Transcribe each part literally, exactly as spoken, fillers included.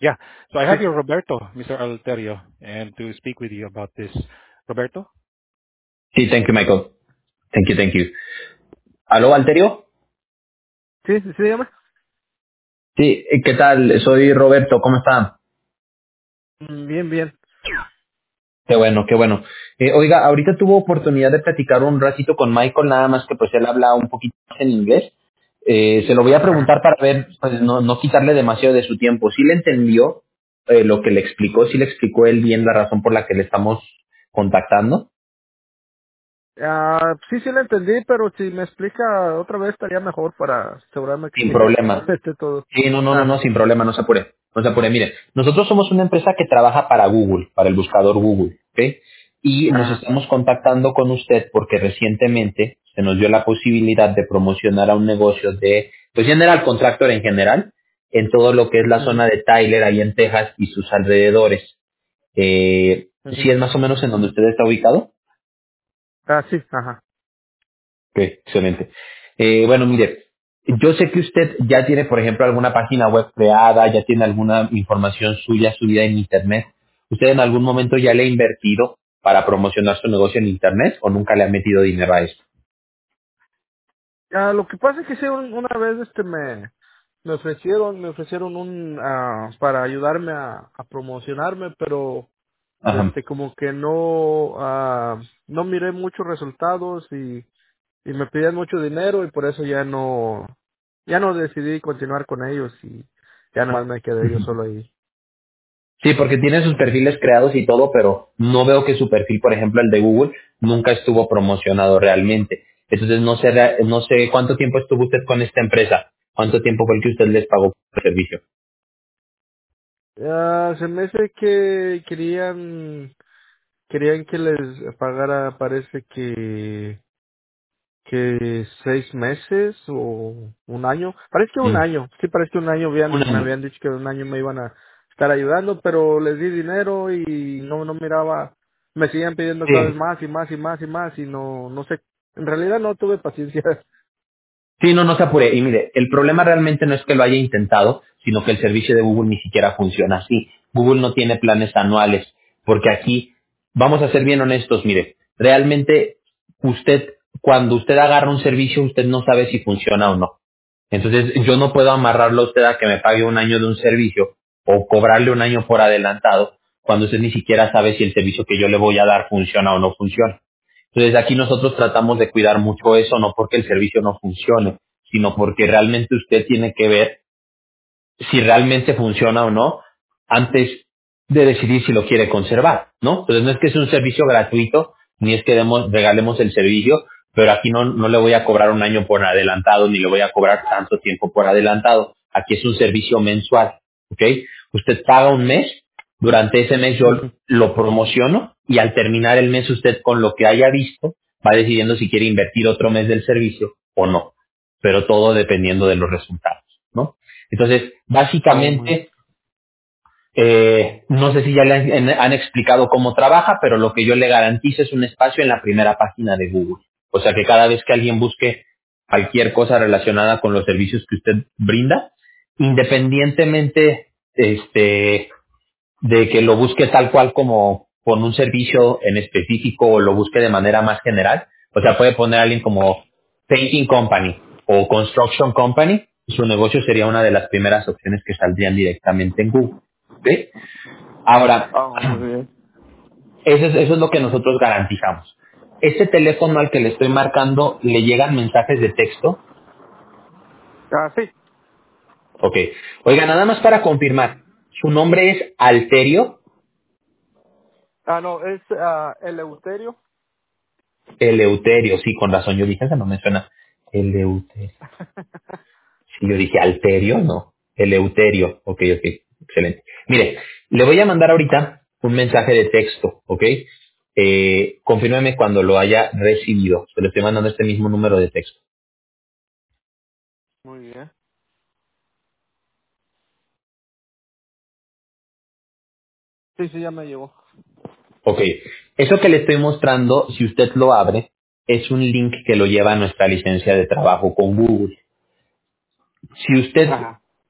Yeah. So I Sí, have here Roberto, mister Alterio, and to speak with you about this. Roberto? sí, thank you, Michael. Thank you, thank you. ¿Aló, Alterio? sí, sí, sí, dígame. Sí, eh, ¿qué tal? Soy Roberto, ¿cómo está? Mm, Bien, bien. Qué bueno, qué bueno. Eh, oiga, ahorita tuvo oportunidad de platicar un ratito con Michael, nada más que pues él habla un poquito más en inglés. Eh, se lo voy a Ajá. preguntar para ver, pues no, no quitarle demasiado de su tiempo. ¿Sí le entendió eh, lo que le explicó? ¿Sí le explicó él bien la razón por la que le estamos contactando? Ah, sí, sí lo entendí, pero si me explica otra vez estaría mejor para asegurarme que Sin sí problema. esté todo. Sí, no, no, no, no, Ajá. sin problema, no se apure. No se apure. Mire, nosotros somos una empresa que trabaja para Google, para el buscador Google, ¿ok? Y nos Ajá. estamos contactando con usted porque recientemente se nos dio la posibilidad de promocionar a un negocio de, pues General Contractor en general, en todo lo que es la Ujú, zona de Tyler, ahí en Texas y sus alrededores. Eh, ujú. ¿Sí es más o menos en donde usted está ubicado? Ah, sí, ajá. Ok, excelente. Eh, bueno, mire, yo sé que usted ya tiene, por ejemplo, alguna página web creada, ya tiene alguna información suya subida en Internet. ¿Usted en algún momento ya le ha invertido para promocionar su negocio en Internet o nunca le ha metido dinero a esto? Ah, lo que pasa es que sí, un- una vez este me, me ofrecieron, me ofrecieron un, ah, para ayudarme a, a promocionarme, pero Ajá. este como que no, ah, no miré muchos resultados y y me pedían mucho dinero y por eso ya no ya no decidí continuar con ellos y ya nomás me quedé yo solo ahí. Sí, porque tiene sus perfiles creados y todo, pero no veo que su perfil, por ejemplo, el de Google, nunca estuvo promocionado realmente. Entonces no sé, rea- no sé cuánto tiempo estuvo usted con esta empresa, cuánto tiempo fue el que usted les pagó por el servicio. Ah, se me hace que querían querían que les pagara, parece que que seis meses o un año, parece que un Mm. año, sí parece que un año Un habían, me año. habían dicho que un año me iban a estar ayudando, pero les di dinero y no no miraba, me seguían pidiendo cada vez Sí. más y más y más y más y no no sé, en realidad no tuve paciencia. Sí, no, no se apure. Y mire, el problema realmente no es que lo haya intentado, sino que el servicio de Google ni siquiera funciona así. Google no tiene planes anuales, porque aquí, vamos a ser bien honestos, mire, realmente usted, cuando usted agarra un servicio, usted no sabe si funciona o no. Entonces, yo no puedo amarrarlo a usted a que me pague un año de un servicio o cobrarle un año por adelantado, cuando usted ni siquiera sabe si el servicio que yo le voy a dar funciona o no funciona. Entonces aquí nosotros tratamos de cuidar mucho eso, no porque el servicio no funcione, sino porque realmente usted tiene que ver si realmente funciona o no antes de decidir si lo quiere conservar, ¿no? Entonces no es que es un servicio gratuito, ni es que demos- regalemos el servicio, pero aquí no, no le voy a cobrar un año por adelantado, ni le voy a cobrar tanto tiempo por adelantado. Aquí es un servicio mensual, ¿ok? Usted paga un mes, durante ese mes yo Ujú. lo promociono y al terminar el mes usted con lo que haya visto va decidiendo si quiere invertir otro mes del servicio o no, pero todo dependiendo de los resultados, ¿no? Entonces, Oh, muy básicamente, eh, no sé si ya le han, han explicado cómo trabaja, pero lo que yo le garantizo es un espacio en la primera página de Google. O sea que cada vez que alguien busque cualquier cosa relacionada con los servicios que usted brinda, independientemente este, de que lo busque tal cual como con un servicio en específico o lo busque de manera más general. O sea, puede poner a alguien como Painting Company o Construction Company. Su negocio sería una de las primeras opciones que saldrían directamente en Google. ¿Ok? Ahora, ah, muy bien. eso es, eso es lo que nosotros garantizamos. Este teléfono al que le estoy marcando, ¿le llegan mensajes de texto? Ah, sí. Ok. Oiga, nada más para confirmar. Su nombre es Alterio Ah, no, es ah, Eleuterio. Eleuterio, sí, con razón, yo dije, esa no me suena. Eleuterio. Sí, yo dije, Alterio, no. Eleuterio, ok, ok, excelente. Mire, le voy a mandar ahorita un mensaje de texto, ok. Eh, confírmeme cuando lo haya recibido. Se lo estoy mandando a este mismo número de texto. Muy bien. Sí, sí, ya me llegó. Ok, eso que le estoy mostrando, si usted lo abre, es un link que lo lleva a nuestra licencia de trabajo con Google. Si usted Ajá.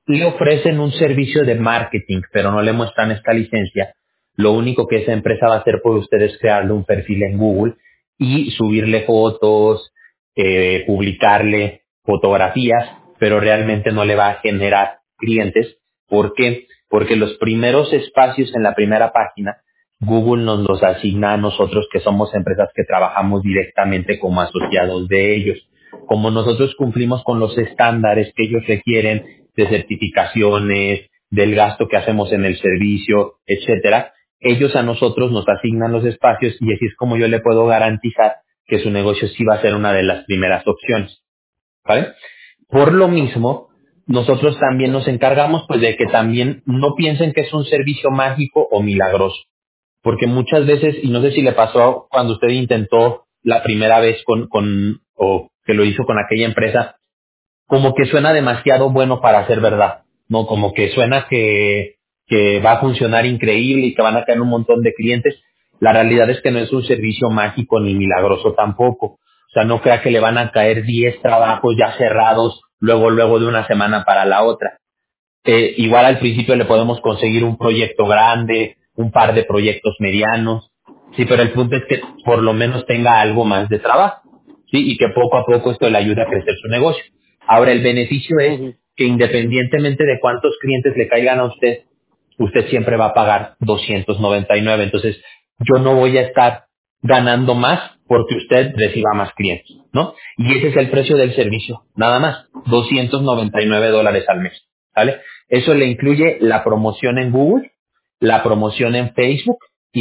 le ofrecen un servicio de marketing, pero no le muestran esta licencia. Lo único que esa empresa va a hacer por usted es crearle un perfil en Google y subirle fotos, eh, publicarle fotografías, pero realmente no le va a generar clientes. ¿Por qué? Porque los primeros espacios en la primera página, Google nos los asigna a nosotros, que somos empresas que trabajamos directamente como asociados de ellos. Como nosotros cumplimos con los estándares que ellos requieren de certificaciones, del gasto que hacemos en el servicio, etcétera, ellos a nosotros nos asignan los espacios y así es como yo le puedo garantizar que su negocio sí va a ser una de las primeras opciones, ¿vale? Por lo mismo, nosotros también nos encargamos pues de que también no piensen que es un servicio mágico o milagroso, porque muchas veces, y no sé si le pasó cuando usted intentó la primera vez con, con o que lo hizo con aquella empresa, como que suena demasiado bueno para ser verdad, ¿no? Como que suena que, que va a funcionar increíble y que van a caer un montón de clientes. La realidad es que no es un servicio mágico ni milagroso tampoco. O sea, no crea que le van a caer diez trabajos ya cerrados luego, luego de una semana para la otra. Eh, igual al principio le podemos conseguir un proyecto grande, un par de proyectos medianos, sí, pero el punto es que por lo menos tenga algo más de trabajo, sí, y que poco a poco esto le ayude a crecer su negocio. Ahora, el beneficio es Ujú. que independientemente de cuántos clientes le caigan a usted, usted siempre va a pagar doscientos noventa y nueve. Entonces, yo no voy a estar ganando más porque usted reciba más clientes, ¿no? Y ese es el precio del servicio, nada más, doscientos noventa y nueve dólares al mes, ¿vale? Eso le incluye la promoción en Google, la promoción en Facebook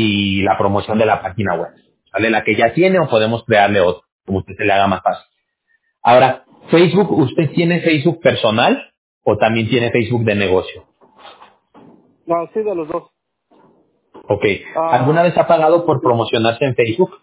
y la promoción de la página web, ¿vale? La que ya tiene o podemos crearle otra, como usted se le haga más fácil. Ahora, Facebook, ¿usted tiene Facebook personal o también tiene Facebook de negocio? No, sí, de los dos. Ok. ¿Alguna Ah, vez ha pagado por sí. promocionarse en Facebook?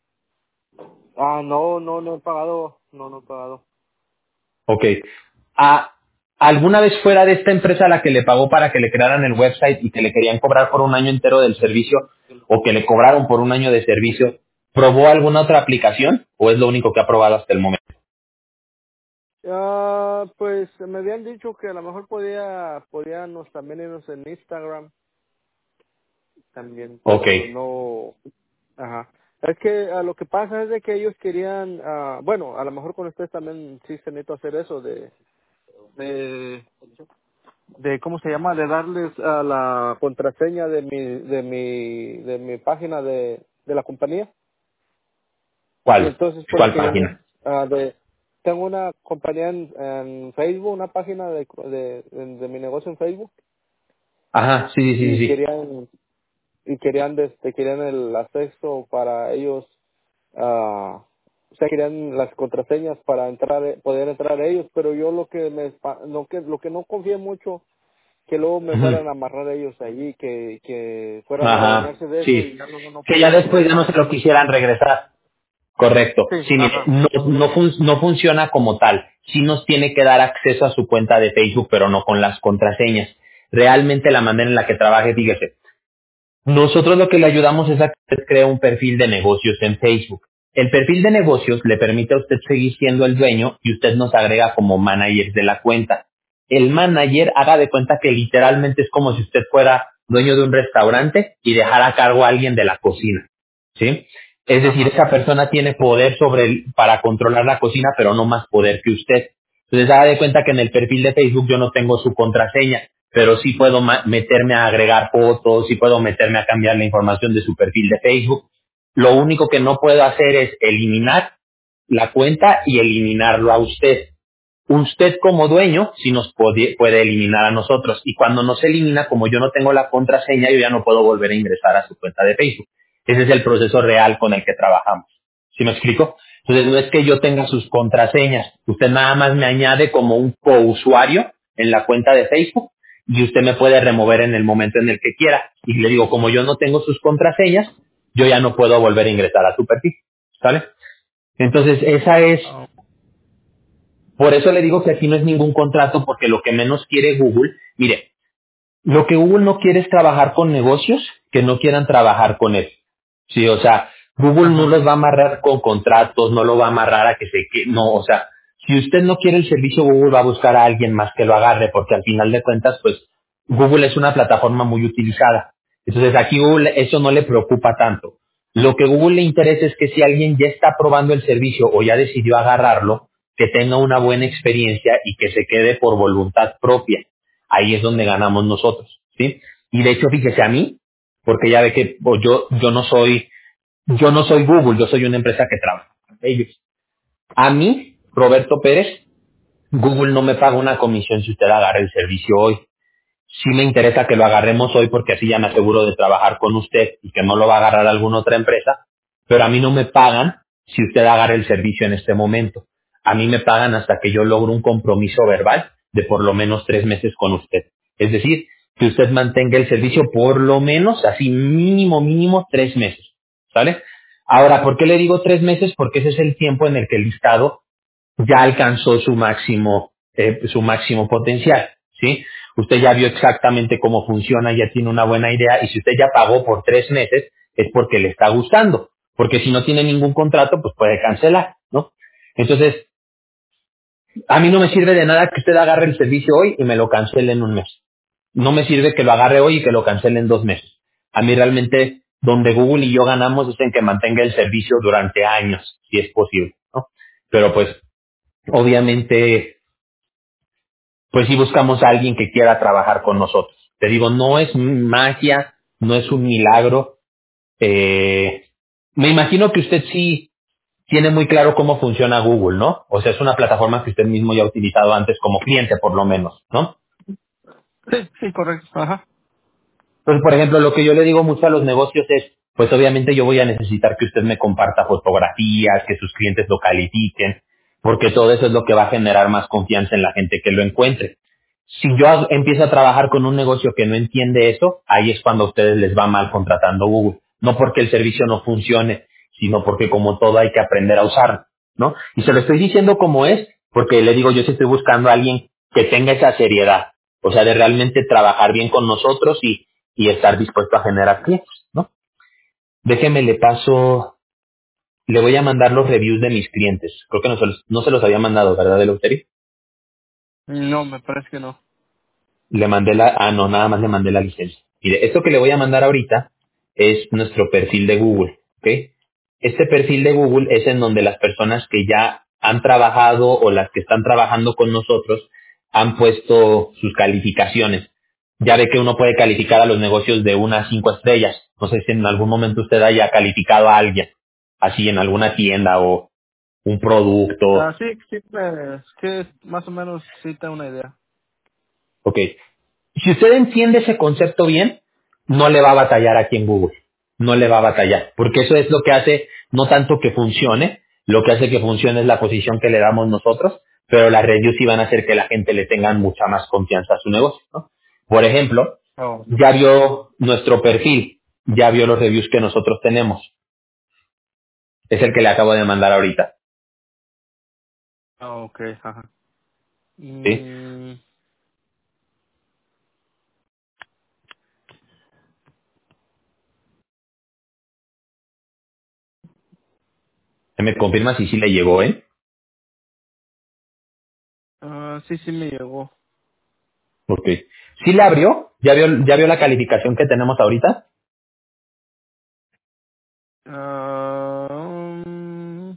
Ah, no, no, no he pagado. No, no he pagado. Ok. ¿A- ¿Alguna vez fuera de esta empresa la que le pagó para que le crearan el website y que le querían cobrar por un año entero del servicio o que le cobraron por un año de servicio, probó alguna otra aplicación o es lo único que ha probado hasta el momento? Ah, pues me habían dicho que a lo mejor podía, podíamos también irnos en Instagram también, Ok. pero no. Ajá. Es que ah, lo que pasa es de que ellos querían, ah, bueno, a lo mejor con ustedes también sí se necesita hacer eso de, de, de ¿cómo se llama? De darles a la contraseña de mi, de mi, de mi página de, de la compañía. Y ¿Cuál? entonces pues ¿Cuál queríamos, página? ah, de, tengo una compañía en, en Facebook, una página de, de, de, de mi negocio en Facebook Ajá, sí, sí, sí, y sí. querían, y querían, este, querían el acceso para ellos. Ah, o sea, querían las contraseñas para entrar, eh, poder entrar ellos, pero yo lo que me, espa- lo que, lo que no confié mucho, que luego me Ujú. fueran a amarrar ellos allí, que, que fueran a Ajá, adueñarse de eso y sí. ya luego no Que ya pudieran después ya no regresar. se lo quisieran regresar. Correcto. Sí, Sí, mire, ajá. no, no, fun- no funciona como tal. Sí nos tiene que dar acceso a su cuenta de Facebook, pero no con las contraseñas. Realmente la manera en la que trabaje, fíjese, nosotros lo que le ayudamos es a que usted cree un perfil de negocios en Facebook. El perfil de negocios le permite a usted seguir siendo el dueño y usted nos agrega como manager de la cuenta. El manager haga de cuenta que literalmente es como si usted fuera dueño de un restaurante y dejara a cargo a alguien de la cocina, ¿sí? Es decir, Ajá. esa persona tiene poder sobre el, para controlar la cocina, pero no más poder que usted. Entonces haga de cuenta que en el perfil de Facebook yo no tengo su contraseña, pero sí puedo ma- meterme a agregar fotos, sí puedo meterme a cambiar la información de su perfil de Facebook. Lo único que no puedo hacer es eliminar la cuenta y eliminarlo a usted. Usted como dueño sí nos puede, puede eliminar a nosotros y cuando nos elimina, como yo no tengo la contraseña, yo ya no puedo volver a ingresar a su cuenta de Facebook. Ese es el proceso real con el que trabajamos. ¿Sí me explico? Entonces no es que yo tenga sus contraseñas, usted nada más me añade como un cousuario en la cuenta de Facebook y usted me puede remover en el momento en el que quiera. Y le digo, como yo no tengo sus contraseñas, yo ya no puedo volver a ingresar a su perfil. ¿Sale? Entonces esa es Ah, por eso le digo que aquí no es ningún contrato porque lo que menos quiere Google, mire, lo que Google no quiere es trabajar con negocios que no quieran trabajar con él. Sí, o sea, Google no Ajá. los va a amarrar con contratos, no lo va a amarrar a que se que no, o sea, Si usted no quiere el servicio, Google va a buscar a alguien más que lo agarre, porque al final de cuentas, pues Google es una plataforma muy utilizada. Entonces aquí Google eso no le preocupa tanto. Lo que Google le interesa es que si alguien ya está probando el servicio o ya decidió agarrarlo, que tenga una buena experiencia y que se quede por voluntad propia. Ahí es donde ganamos nosotros, ¿sí? Y de hecho, fíjese a mí, porque ya ve que o yo yo no soy yo no soy Google, yo soy una empresa que trabaja con ellos. A mí, Roberto Pérez, Google no me paga una comisión si usted agarra el servicio hoy. Sí me interesa que lo agarremos hoy porque así ya me aseguro de trabajar con usted y que no lo va a agarrar alguna otra empresa, pero a mí no me pagan si usted agarra el servicio en este momento. A mí me pagan hasta que yo logro un compromiso verbal de por lo menos tres meses con usted. Es decir, que usted mantenga el servicio por lo menos así mínimo, mínimo tres meses. ¿Sale? Ahora, ¿por qué le digo tres meses? Porque ese es el tiempo en el que el listado ya alcanzó su máximo, eh, su máximo potencial, ¿sí? Usted ya vio exactamente cómo funciona, ya tiene una buena idea, y si usted ya pagó por tres meses, es porque le está gustando, porque si no tiene ningún contrato, pues puede cancelar, ¿no? Entonces, a mí no me sirve de nada que usted agarre el servicio hoy y me lo cancele en un mes. No me sirve que lo agarre hoy y que lo cancele en dos meses. A mí realmente, donde Google y yo ganamos es en que mantenga el servicio durante años, si es posible, ¿no? Pero pues, obviamente, pues sí buscamos a alguien que quiera trabajar con nosotros. Te digo, no es magia, no es un milagro. Eh, me imagino que usted sí tiene muy claro cómo funciona Google, ¿no? O sea, es una plataforma que usted mismo ya ha utilizado antes como cliente, por lo menos, ¿no? Sí, sí, correcto. Ajá. Entonces, por ejemplo, lo que yo le digo mucho a los negocios es, pues obviamente yo voy a necesitar que usted me comparta fotografías, que sus clientes lo califiquen, porque todo eso es lo que va a generar más confianza en la gente que lo encuentre. Si yo hago- empiezo a trabajar con un negocio que no entiende eso, ahí es cuando a ustedes les va mal contratando Google. No porque el servicio no funcione, sino porque como todo hay que aprender a usarlo, ¿no? Y se lo estoy diciendo como es, porque le digo, yo sí estoy buscando a alguien que tenga esa seriedad, o sea, de realmente trabajar bien con nosotros y y estar dispuesto a generar clientes, ¿no? Déjeme, le paso, le voy a mandar los reviews de mis clientes. Creo que no se los, no se los había mandado, ¿verdad, Eleuterio? No, me parece que no. Le mandé la, ah, no, nada más le mandé la licencia. Mire, esto que le voy a mandar ahorita es nuestro perfil de Google, ¿ok? Este perfil de Google es en donde las personas que ya han trabajado o las que están trabajando con nosotros han puesto sus calificaciones. Ya ve que uno puede calificar a los negocios de una a cinco estrellas. No sé si en algún momento usted haya calificado a alguien, así en alguna tienda o un producto. Ah, sí, sí, me- sí, más o menos sí tengo una idea. Ok, si usted entiende ese concepto bien, no le va a batallar aquí en Google. No le va a batallar. Porque eso es lo que hace, no tanto que funcione, lo que hace que funcione es la posición que le damos nosotros, pero las reviews sí van a hacer que la gente le tenga mucha más confianza a su negocio, ¿no? Por ejemplo, Oh, ya vio nuestro perfil, ya vio los reviews que nosotros tenemos. Es el que le acabo de mandar ahorita, ah, ok, ajá. ¿sí? Mm, Se me confirma si sí le llegó, ¿eh? ah, sí, sí me llegó. Ok. ¿Sí la abrió? ¿Ya vio, ya vio la calificación que tenemos ahorita? Ah, mm,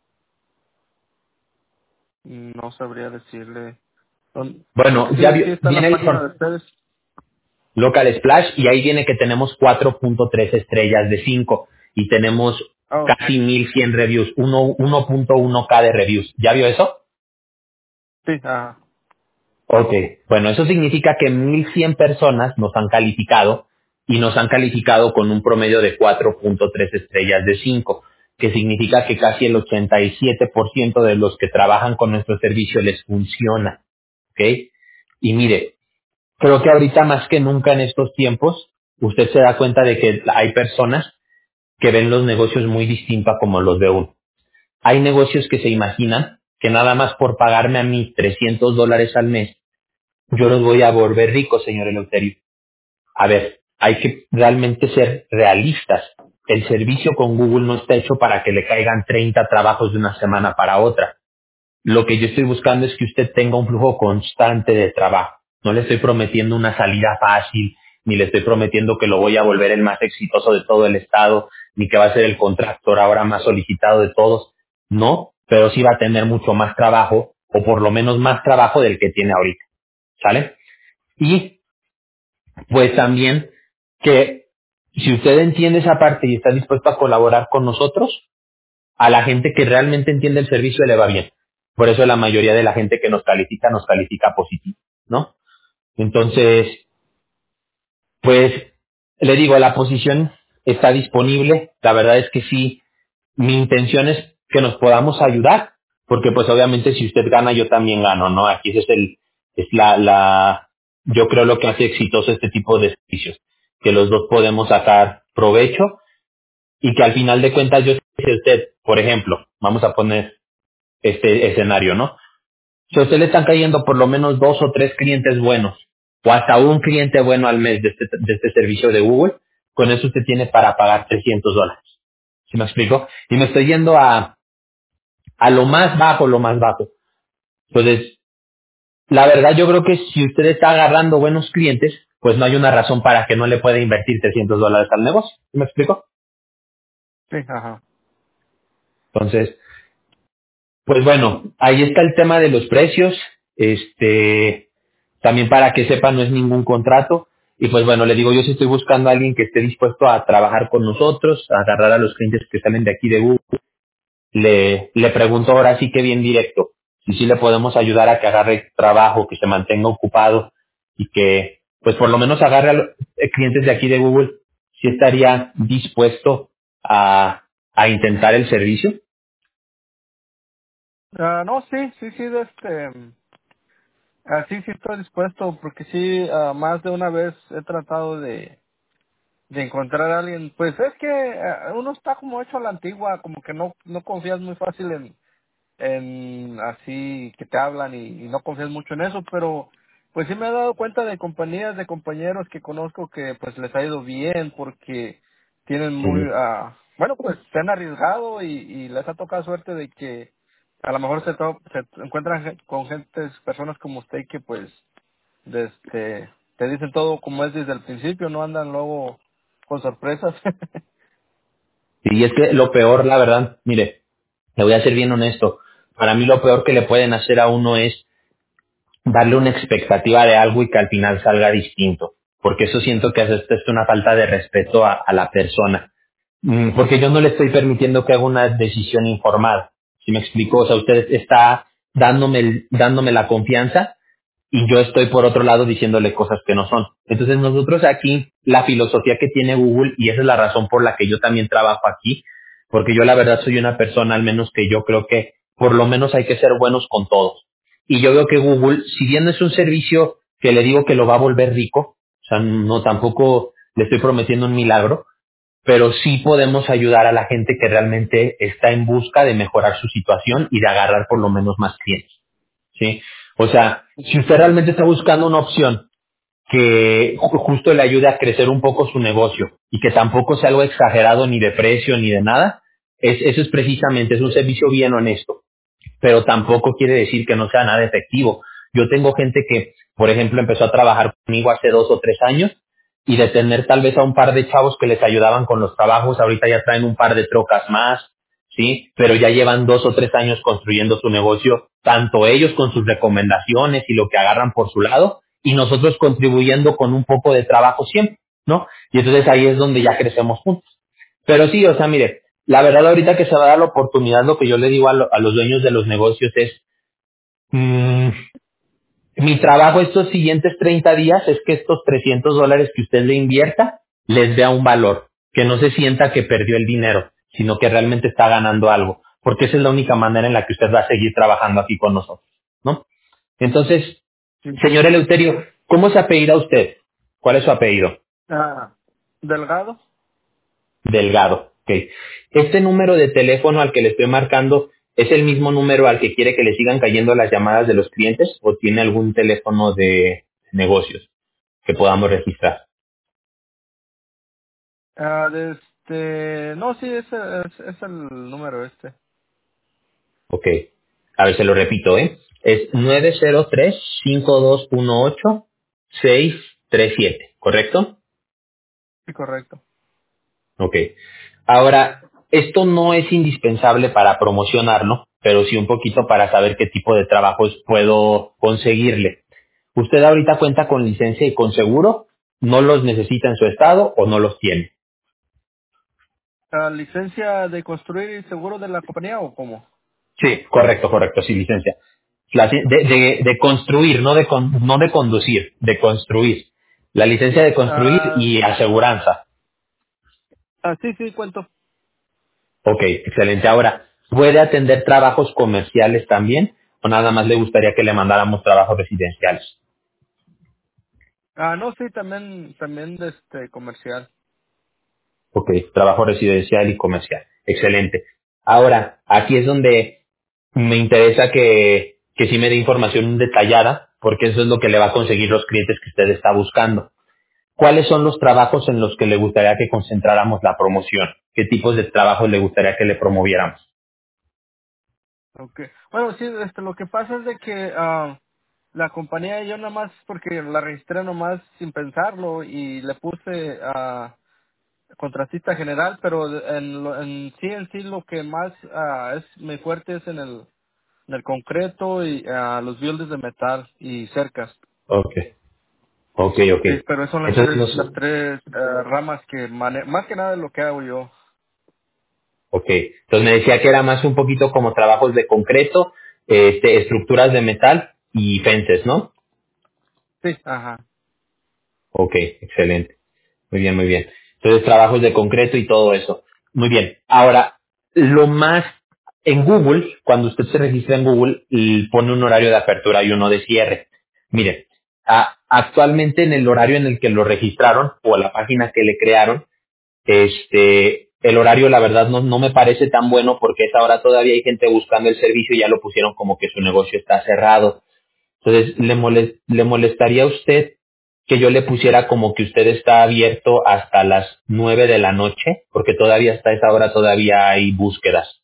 no sabría decirle. Don- Bueno, ya Sí, sí vi- está en la viene el página informe de ustedes. Local Splash y ahí viene que tenemos cuatro punto tres estrellas de cinco y tenemos Oh, casi mil cien reviews, uno uno punto uno k de reviews. ¿Ya vio eso? sí, ah, Ok, bueno, eso significa que mil cien personas nos han calificado y nos han calificado con un promedio de cuatro punto tres estrellas de cinco, que significa que casi el ochenta y siete por ciento de los que trabajan con nuestro servicio les funciona. ¿Ok? Y mire, creo que ahorita más que nunca en estos tiempos, usted se da cuenta de que hay personas que ven los negocios muy distinto a como los ve uno. Hay negocios que se imaginan que nada más por pagarme a mí trescientos dólares al mes, yo los voy a volver ricos, señor Eleuterio. A ver, hay que realmente ser realistas. El servicio con Google no está hecho para que le caigan treinta trabajos de una semana para otra. Lo que yo estoy buscando es que usted tenga un flujo constante de trabajo. No le estoy prometiendo una salida fácil, ni le estoy prometiendo que lo voy a volver el más exitoso de todo el estado, ni que va a ser el contractor ahora más solicitado de todos. No, pero sí va a tener mucho más trabajo, o por lo menos más trabajo del que tiene ahorita. ¿Sale? Y pues también que si usted entiende esa parte y está dispuesto a colaborar con nosotros, a la gente que realmente entiende el servicio le va bien. Por eso la mayoría de la gente que nos califica, nos califica positivo, ¿no? Entonces, pues, le digo, la posición está disponible. La verdad es que sí, mi intención es que nos podamos ayudar, porque pues obviamente si usted gana, yo también gano, ¿no? Aquí ese es el, es la, la, yo creo lo que hace exitoso este tipo de servicios, que los dos podemos sacar provecho y que al final de cuentas yo sé que usted, por ejemplo, vamos a poner este escenario, ¿no? Si a usted le están cayendo por lo menos dos o tres clientes buenos, o hasta un cliente bueno al mes de este, de este servicio de Google, con eso usted tiene para pagar trescientos dólares. ¿Sí me explico? Y me estoy yendo a, a lo más bajo, lo más bajo. Entonces, la verdad yo creo que si usted está agarrando buenos clientes, pues no hay una razón para que no le pueda invertir trescientos dólares al negocio. ¿Sí me explico? Sí, ajá. Entonces, pues bueno, ahí está el tema de los precios. Este, también para que sepa, no es ningún contrato. Y pues bueno, le digo, yo sí estoy buscando a alguien que esté dispuesto a trabajar con nosotros, a agarrar a los clientes que salen de aquí de Google. Le, le pregunto ahora sí que bien directo, si sí le podemos ayudar a que agarre trabajo, que se mantenga ocupado y que pues por lo menos agarre a los eh, clientes de aquí de Google, si estaría dispuesto a, a intentar el servicio. Ah, no, sí, sí, sí, de este, ah, sí, sí estoy dispuesto, porque sí, ah, más de una vez he tratado de, de encontrar a alguien. Pues es que ah, uno está como hecho a la antigua, como que no, no confías muy fácil en, en así que te hablan y, y no confías mucho en eso, pero pues sí me he dado cuenta de compañías, de compañeros que conozco que pues les ha ido bien porque tienen muy, Sí. ah bueno, pues se han arriesgado y, y les ha tocado suerte de que a lo mejor se, to- se encuentran gen- con gentes, personas como usted que pues de este, te dicen todo como es desde el principio, no andan luego con sorpresas. Y es que lo peor, la verdad, mire, le voy a ser bien honesto, para mí lo peor que le pueden hacer a uno es darle una expectativa de algo y que al final salga distinto, porque eso siento que es, es una falta de respeto a, a la persona. Mm, porque yo no le estoy permitiendo que haga una decisión informada. ¿Sí me explico? O sea, usted está dándome, el- dándome la confianza y yo estoy por otro lado diciéndole cosas que no son. Entonces nosotros aquí, la filosofía que tiene Google, y esa es la razón por la que yo también trabajo aquí, porque yo la verdad soy una persona, al menos que yo creo que por lo menos hay que ser buenos con todos. Y yo veo que Google, si bien no es un servicio que le digo que lo va a volver rico, o sea, no tampoco le estoy prometiendo un milagro, pero sí podemos ayudar a la gente que realmente está en busca de mejorar su situación y de agarrar por lo menos más clientes. ¿Sí? O sea, si usted realmente está buscando una opción que ju- justo le ayude a crecer un poco su negocio y que tampoco sea algo exagerado ni de precio ni de nada, es, eso es precisamente, es un servicio bien honesto, pero tampoco quiere decir que no sea nada efectivo. Yo tengo gente que, por ejemplo, empezó a trabajar conmigo hace dos o tres años y de tener tal vez a un par de chavos que les ayudaban con los trabajos, ahorita ya traen un par de trocas más, ¿sí? Pero ya llevan dos o tres años construyendo su negocio, tanto ellos con sus recomendaciones y lo que agarran por su lado, y nosotros contribuyendo con un poco de trabajo siempre, ¿no? Y entonces ahí es donde ya crecemos juntos. Pero sí, o sea, mire, la verdad ahorita que se va a dar la oportunidad, lo que yo le digo a, lo- a los dueños de los negocios es, mm, mi trabajo estos siguientes treinta días es que estos trescientos dólares que usted le invierta les vea un valor, que no se sienta que perdió el dinero, sino que realmente está ganando algo, porque esa es la única manera en la que usted va a seguir trabajando aquí con nosotros, ¿no? Entonces, Sí. señor Eleuterio, ¿cómo se apellida usted? ¿Cuál es su apellido? Ah, Delgado. Delgado. Ok. Este número de teléfono al que le estoy marcando es el mismo número al que quiere que le sigan cayendo las llamadas de los clientes o tiene algún teléfono de negocios que podamos registrar. Ah, de este, no, sí, es, es, es el número este. Ok. A ver, se lo repito, ¿eh? Es nueve cero tres, cinco dos uno ocho, seis tres siete, ¿correcto? Sí, correcto. Ok. Ahora, esto no es indispensable para promocionarlo, pero sí un poquito para saber qué tipo de trabajos puedo conseguirle. ¿Usted ahorita cuenta con licencia y con seguro? ¿No los necesita en su estado o no los tiene? Ah, ¿licencia de construir y seguro de la compañía o cómo? Sí, correcto, correcto, sí, licencia. La ci- de, de- de construir, no de, con- no de conducir, de construir. La licencia de construir Ah, y aseguranza. ah, sí, sí, cuento. Ok, excelente. Ahora, ¿puede atender trabajos comerciales también o nada más le gustaría que le mandáramos trabajos residenciales? Ah, no, sí, también, también de este comercial. Ok, trabajo residencial y comercial. Excelente. Ahora, aquí es donde me interesa que, que sí me dé información detallada, porque eso es lo que le va a conseguir los clientes que usted está buscando. ¿Cuáles son los trabajos en los que le gustaría que concentráramos la promoción? ¿Qué tipos de trabajos le gustaría que le promoviéramos? Okay. Bueno, sí, este, lo que pasa es de que ah, la compañía yo nada más, porque la registré nomás sin pensarlo y le puse a contratista general, pero en, lo- en sí en sí lo que más ah, es muy fuerte es en el, en el concreto y ah, los buildings de metal y cercas. Ok, ok, ok. Sí, pero son las Entonces, tres nos, las tres ah, ramas que mane más que nada es lo que hago yo. ok. Entonces me decía que era más un poquito como trabajos de concreto, este, estructuras de metal y fences, ¿no? Sí, ajá. Ok, excelente. Muy bien, muy bien. Entonces, trabajos de concreto y todo eso. Muy bien. Ahora, lo más, en Google, cuando usted se registra en Google, y pone un horario de apertura y uno de cierre. Mire, a- actualmente en el horario en el que lo registraron o la página que le crearon, este, el horario la verdad no, no me parece tan bueno porque a esa hora todavía hay gente buscando el servicio y ya lo pusieron como que su negocio está cerrado. Entonces, ¿le, molest- ¿le molestaría a usted que yo le pusiera como que usted está abierto hasta las nueve de la noche? Porque todavía hasta esa hora todavía hay búsquedas.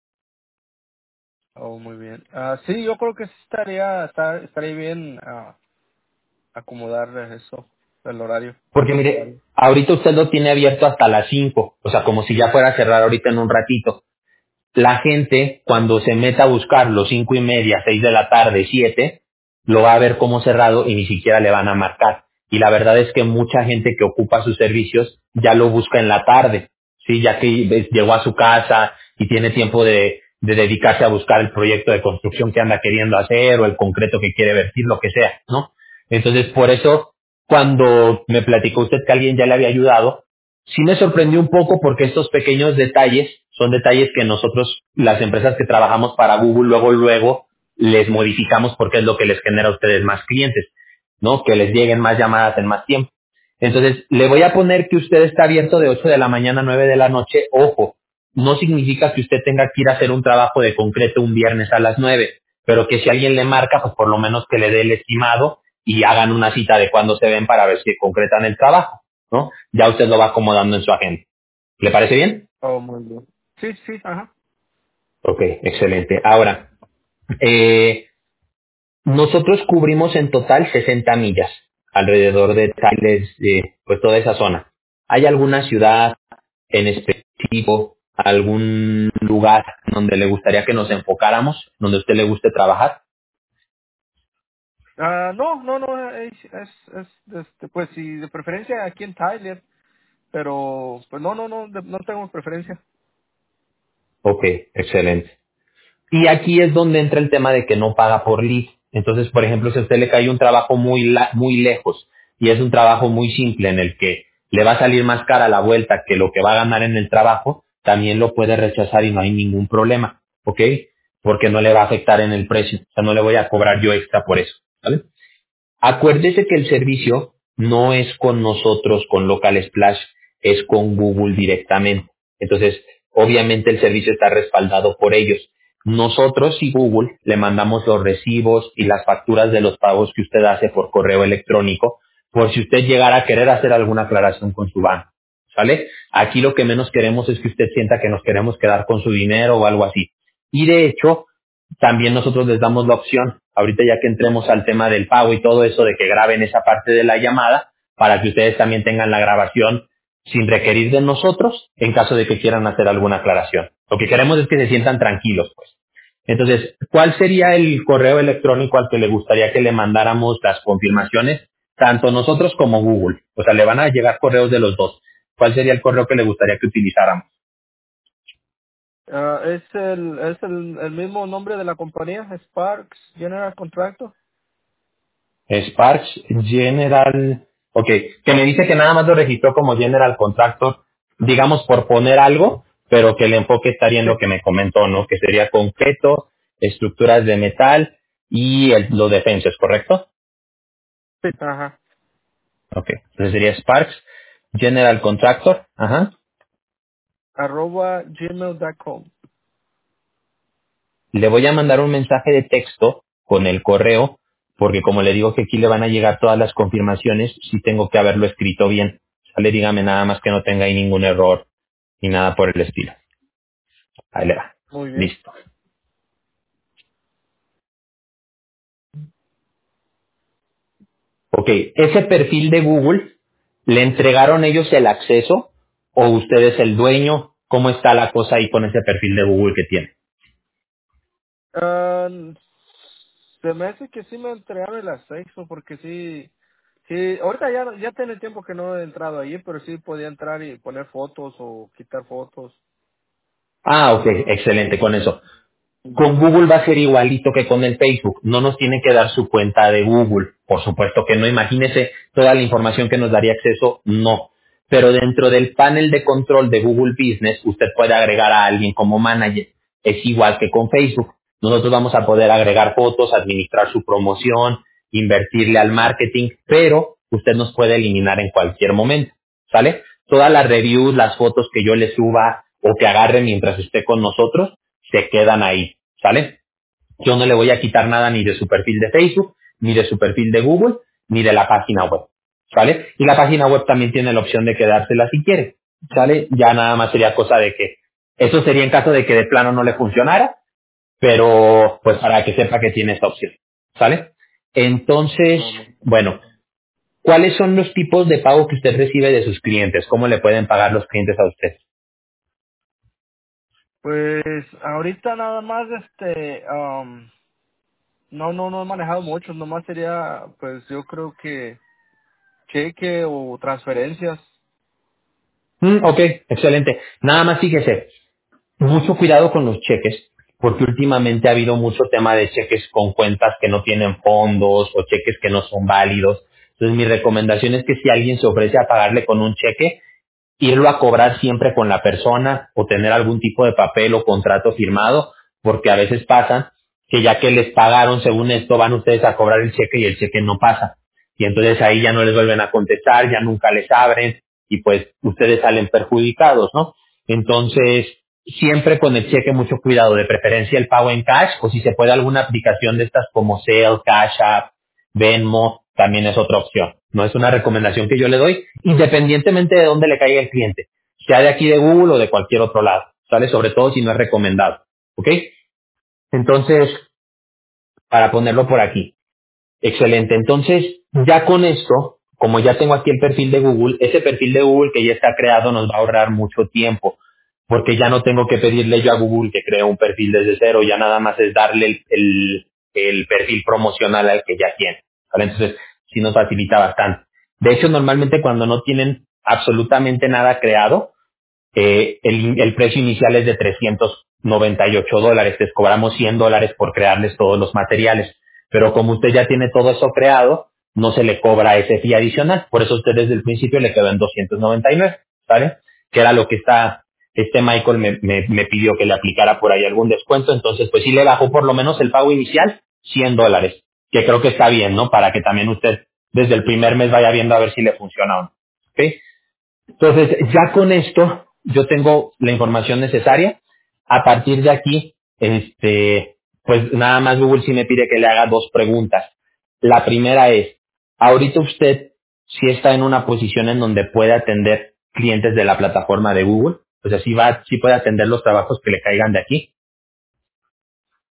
Oh, muy bien. Ah, sí, yo creo que sí estaría estar, estaría bien ah, acomodar eso, el horario. Porque mire, ahorita usted lo tiene abierto hasta las cinco, o sea, como si ya fuera a cerrar ahorita en un ratito. La gente, cuando se meta a buscar los cinco y media, seis de la tarde, siete, lo va a ver como cerrado y ni siquiera le van a marcar. Y la verdad es que mucha gente que ocupa sus servicios ya lo busca en la tarde, sí, ya que ves, llegó a su casa y tiene tiempo de, de dedicarse a buscar el proyecto de construcción que anda queriendo hacer o el concreto que quiere vertir, lo que sea, ¿no? Entonces, por eso, cuando me platicó usted que alguien ya le había ayudado, sí me sorprendió un poco porque estos pequeños detalles son detalles que nosotros, las empresas que trabajamos para Google, luego, luego les modificamos porque es lo que les genera a ustedes más clientes, ¿no? Que les lleguen más llamadas en más tiempo. Entonces, le voy a poner que usted está abierto de ocho de la mañana a nueve de la noche. Ojo, no significa que usted tenga que ir a hacer un trabajo de concreto un viernes a las nueve, pero que si alguien le marca, pues por lo menos que le dé el estimado y hagan una cita de cuándo se ven para ver si concretan el trabajo, ¿no? Ya usted lo va acomodando en su agenda. ¿Le parece bien? Oh, muy bien. Sí, sí, ajá. Ok, excelente. Ahora, eh, nosotros cubrimos en total sesenta millas alrededor de tales, eh, pues toda esa zona. ¿Hay alguna ciudad en específico, algún lugar donde le gustaría que nos enfocáramos, donde a usted le guste trabajar? Ah, no, no, no, es, es, es, este, pues sí, de preferencia aquí en Tyler, pero pues no, no, no, de- no tengo preferencia. Ok, excelente. Y aquí es donde entra el tema de que no paga por lead. Entonces, por ejemplo, si a usted le cae un trabajo muy, la- muy lejos y es un trabajo muy simple en el que le va a salir más cara la vuelta que lo que va a ganar en el trabajo, también lo puede rechazar y no hay ningún problema, ¿ok? Porque no le va a afectar en el precio. O sea, no le voy a cobrar yo extra por eso, ¿vale? Acuérdese que el servicio no es con nosotros, con Local Splash, es con Google directamente. Entonces, obviamente el servicio está respaldado por ellos. Nosotros y Google le mandamos los recibos y las facturas de los pagos que usted hace por correo electrónico, por si usted llegara a querer hacer alguna aclaración con su banco. ¿Sale? Aquí lo que menos queremos es que usted sienta que nos queremos quedar con su dinero o algo así. Y de hecho, también nosotros les damos la opción, ahorita ya que entremos al tema del pago y todo eso, de que graben esa parte de la llamada para que ustedes también tengan la grabación sin requerir de nosotros en caso de que quieran hacer alguna aclaración. Lo que queremos es que se sientan tranquilos, pues. Entonces, ¿cuál sería el correo electrónico al que le gustaría que le mandáramos las confirmaciones? Tanto nosotros como Google. O sea, le van a llegar correos de los dos. ¿Cuál sería el correo que le gustaría que utilizáramos? Ah, es el es el, el mismo nombre de la compañía, Sparks General Contractor. Sparks General, ok, que me dice que nada más lo registró como General Contractor, digamos por poner algo, pero que el enfoque estaría en Sí, lo que me comentó, ¿no? Que sería concreto, estructuras de metal y el- los defensos, ¿correcto? sí. Ajá. Ok, entonces sería Sparks General Contractor, ajá. Arroba gmail punto com. Le voy a mandar un mensaje de texto con el correo, porque como le digo que aquí le van a llegar todas las confirmaciones, sí tengo que haberlo escrito bien. Sale, dígame nada más que no tenga ahí ningún error ni nada por el estilo. Ahí le va. Muy bien. Listo. Ok, ese perfil de Google, ¿le entregaron ellos el acceso o usted es el dueño? ¿Cómo está la cosa ahí con ese perfil de Google que tiene? Ah, se me hace que sí me entregaron el acceso porque sí, sí, ahorita ya, ya tiene tiempo que no he entrado allí, pero sí podía entrar y poner fotos o quitar fotos. Ah, ok, excelente con eso. Con Google va a ser igualito que con el Facebook. No nos tiene que dar su cuenta de Google. Por supuesto que no. Imagínese toda la información que nos daría acceso. No. Pero dentro del panel de control de Google Business, usted puede agregar a alguien como manager. Es igual que con Facebook. Nosotros vamos a poder agregar fotos, administrar su promoción, invertirle al marketing, pero usted nos puede eliminar en cualquier momento. ¿Sale? Todas las reviews, las fotos que yo le suba o que agarre mientras esté con nosotros, se quedan ahí. ¿Sale? Yo no le voy a quitar nada ni de su perfil de Facebook, ni de su perfil de Google, ni de la página web. ¿Sale? Y la página web también tiene la opción de quedársela si quiere. ¿Sale? Ya nada más sería cosa de que, eso sería en caso de que de plano no le funcionara, pero pues para que sepa que tiene esta opción. ¿Sale? Entonces, No, no. bueno, ¿cuáles son los tipos de pago que usted recibe de sus clientes? ¿Cómo le pueden pagar los clientes a usted? Pues ahorita nada más este, um, no, no, no he manejado mucho, nomás sería, pues yo creo que cheque o transferencias. Mm, ok, excelente. Nada más fíjese, mucho cuidado con los cheques, porque últimamente ha habido mucho tema de cheques con cuentas que no tienen fondos o cheques que no son válidos. Entonces mi recomendación es que si alguien se ofrece a pagarle con un cheque, irlo a cobrar siempre con la persona o tener algún tipo de papel o contrato firmado, porque a veces pasa que ya que les pagaron según esto van ustedes a cobrar el cheque y el cheque no pasa. Y entonces ahí ya no les vuelven a contestar, ya nunca les abren y pues ustedes salen perjudicados, ¿no? Entonces, siempre con el cheque mucho cuidado, de preferencia el pago en cash o si se puede alguna aplicación de estas como Zelle, Cash App, Venmo, también es otra opción. No es una recomendación que yo le doy, independientemente de dónde le caiga el cliente, sea de aquí de Google o de cualquier otro lado, ¿sale? Sobre todo si no es recomendado, ¿ok? Entonces, para ponerlo por aquí. Excelente. Entonces, ya con esto, como ya tengo aquí el perfil de Google, ese perfil de Google que ya está creado nos va a ahorrar mucho tiempo, porque ya no tengo que pedirle yo a Google que cree un perfil desde cero, ya nada más es darle el, el- el perfil promocional al que ya tiene. ¿Vale? Entonces, sí nos facilita bastante. De hecho, normalmente cuando no tienen absolutamente nada creado, eh, el, el precio inicial es de trescientos noventa y ocho dólares. Les cobramos cien dólares por crearles todos los materiales. Pero como usted ya tiene todo eso creado, no se le cobra ese fee adicional. Por eso usted desde el principio le quedó en doscientos noventa y nueve, ¿vale? Que era lo que está, este Michael me, me, me pidió que le aplicara por ahí algún descuento. Entonces, pues sí le bajó por lo menos el pago inicial, cien dólares. Que creo que está bien, ¿no? Para que también usted desde el primer mes vaya viendo a ver si le funciona o no. ¿Ok? Entonces, ya con esto, yo tengo la información necesaria. A partir de aquí, este, pues nada más Google sí me pide que le haga dos preguntas. La primera es, ahorita usted sí está en una posición en donde puede atender clientes de la plataforma de Google. O sea, sí va, sí puede atender los trabajos que le caigan de aquí.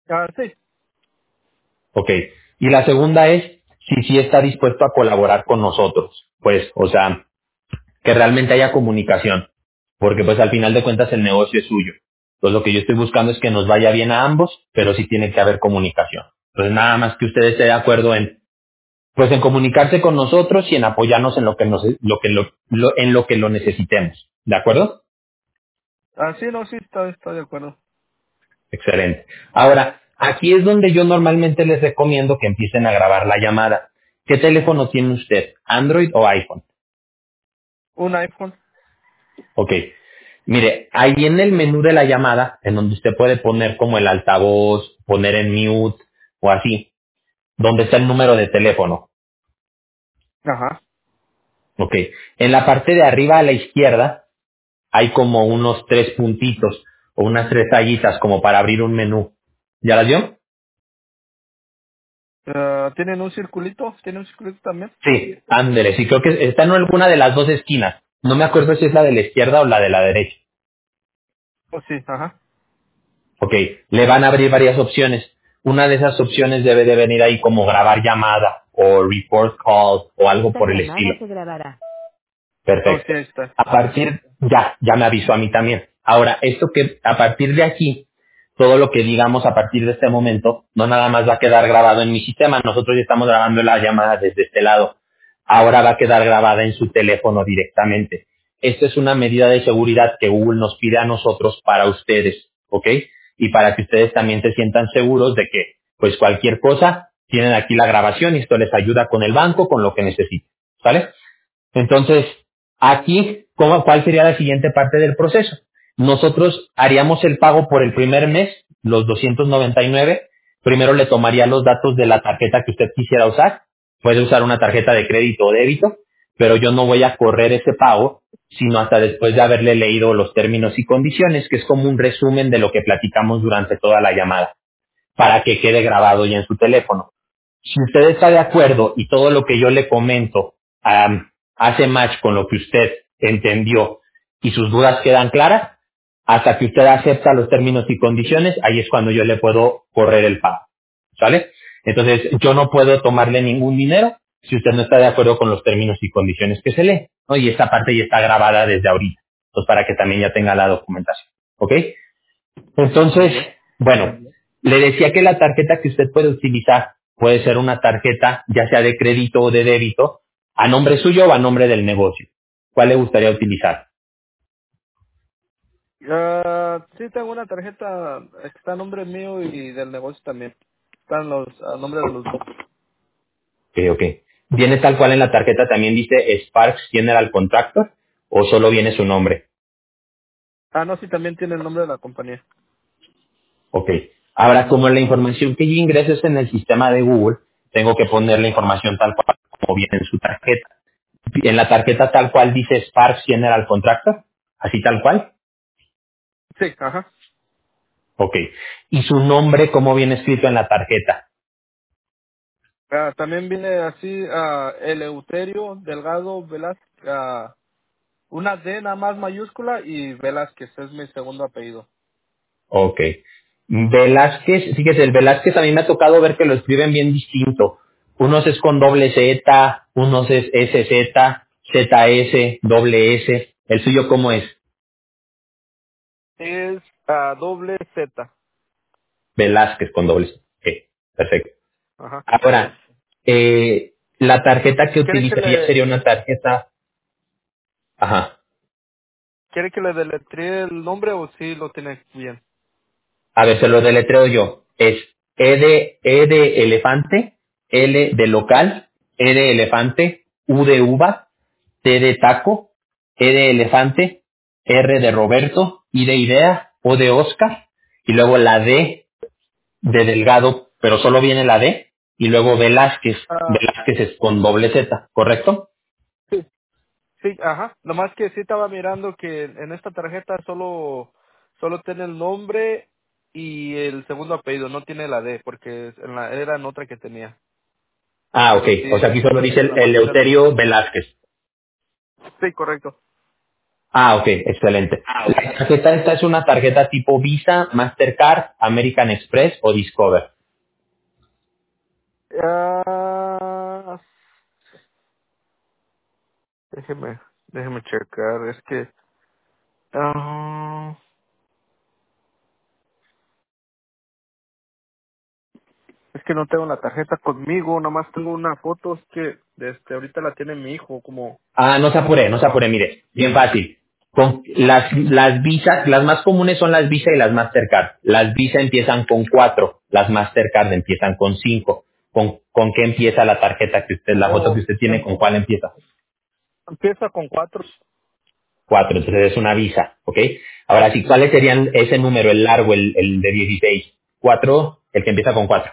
Ah, sí. Ok. Y la segunda es si sí está dispuesto a colaborar con nosotros. Pues, o sea, que realmente haya comunicación. Porque pues al final de cuentas el negocio es suyo. Entonces lo que yo estoy buscando es que nos vaya bien a ambos, pero sí tiene que haber comunicación. Entonces nada más que usted esté de acuerdo en, pues en comunicarse con nosotros y en apoyarnos en lo que nos, lo que lo, lo- en lo que lo necesitemos. ¿De acuerdo? Ah, sí, no, sí, está, está de acuerdo. Excelente. Ahora, aquí es donde yo normalmente les recomiendo que empiecen a grabar la llamada. ¿Qué teléfono tiene usted? ¿Android o iPhone? Un iPhone. Ok. Mire, ahí en el menú de la llamada, en donde usted puede poner como el altavoz, poner en mute o así, donde está el número de teléfono. Ajá. Ok. En la parte de arriba a la izquierda hay como unos tres puntitos o unas tres rayitas como para abrir un menú. ¿Ya las vio? Ah, ¿tienen un circulito? ¿Tienen un circulito también? Sí, ándele, sí, creo que está en alguna de las dos esquinas. No me acuerdo si es la de la izquierda o la de la derecha. Oh, sí, ajá. Ok, le van a abrir varias opciones. Una de esas opciones debe de venir ahí como grabar llamada o report call o algo Esta por el llamada estilo. se grabará. Oh, Perfecto. sí, ahí está. A partir, ya, ya me avisó a mí también. Ahora, esto que a partir de aquí, todo lo que digamos a partir de este momento, no nada más va a quedar grabado en mi sistema. Nosotros ya estamos grabando la llamada desde este lado. Ahora va a quedar grabada en su teléfono directamente. Esto es una medida de seguridad que Google nos pide a nosotros para ustedes, ¿ok? Y para que ustedes también se sientan seguros de que, pues cualquier cosa, tienen aquí la grabación y esto les ayuda con el banco, con lo que necesiten, ¿vale? Entonces, aquí, ¿cómo- ¿cuál sería la siguiente parte del proceso? Nosotros haríamos el pago por el primer mes, los doscientos noventa y nueve. Primero le tomaría los datos de la tarjeta que usted quisiera usar. Puede usar una tarjeta de crédito o débito, pero yo no voy a correr ese pago, sino hasta después de haberle leído los términos y condiciones, que es como un resumen de lo que platicamos durante toda la llamada, para que quede grabado ya en su teléfono. Si usted está de acuerdo y todo lo que yo le comento am, hace match con lo que usted entendió y sus dudas quedan claras, hasta que usted acepta los términos y condiciones, ahí es cuando yo le puedo correr el pago. ¿Sale? Entonces, yo no puedo tomarle ningún dinero si usted no está de acuerdo con los términos y condiciones que se lee, ¿no? Y esta parte ya está grabada desde ahorita, pues para que también ya tenga la documentación. ¿Ok? Muy Entonces, bien. bueno, le decía que la tarjeta que usted puede utilizar puede ser una tarjeta, ya sea de crédito o de débito, a nombre suyo o a nombre del negocio. ¿Cuál le gustaría utilizar? Ah, sí, tengo una tarjeta que está a nombre mío y del negocio también. Están los a nombre de los dos. Ok, ok. ¿Viene tal cual en la tarjeta también dice Sparks General Contractor o solo viene su nombre? Ah, no, sí, también tiene el nombre de la compañía. Ok. Ahora, como la información que yo ingreso en el sistema de Google, tengo que poner la información tal cual como viene en su tarjeta. En la tarjeta tal cual dice Sparks General Contractor, así tal cual. Sí, ajá. Ok. ¿Y su nombre cómo viene escrito en la tarjeta? Ah, también viene así ah, Eleuterio Delgado Velázquez, ah, una D nada más mayúscula y Velázquez es mi segundo apellido. Ok. Velázquez, fíjese, el Velázquez a mí me ha tocado ver que lo escriben bien distinto. Unos es con doble Z, unos es S Z, Z S, doble S. ¿El suyo cómo es? Es ah, doble Z. Velázquez con doble Z. Ok, perfecto. Ajá. Ahora, eh, la tarjeta que ¿Quiere que utilizaría le sería una tarjeta, ajá. quiere que le deletree el nombre o sí lo tiene bien? A ver, se lo deletreo yo. Es E de, E de elefante, L de local, E de elefante, U de uva, T de taco, E de elefante, R de Roberto, I de idea, O de Oscar, y luego la D de delgado, pero solo viene la D, y luego Velázquez. Ah, Velázquez es con doble Z, ¿correcto? sí, sí, ajá. Nomás que sí estaba mirando que en esta tarjeta solo solo tiene el nombre y el segundo apellido, no tiene la D, porque en la era en otra que tenía. Ah, ok. Pero sí, O sea, aquí solo sí dice tiene el nada más tiene el Eleuterio Velázquez. Sí, correcto. Ah, ok, excelente. La tarjeta esta es una tarjeta tipo Visa, Mastercard, American Express o Discover. Ah, déjeme, déjeme checar. Es que, ah, es que no tengo la tarjeta conmigo, nomás tengo una foto, es que, este, ahorita la tiene mi hijo, como, Ah, no se apure, no se apure, mire, bien fácil. Con las, las visas, las más comunes son las Visa y las Mastercard. Las Visa empiezan con cuatro, las Mastercard empiezan con cinco. ¿Con, con qué empieza la tarjeta que usted, la foto que oh, usted tiene, em- con cuál empieza? empieza con cuatro. Cuatro, entonces es una Visa, ¿ok? Ahora sí, ¿cuáles serían ese número, el largo, el, el de dieciséis? Cuatro, el que empieza con cuatro.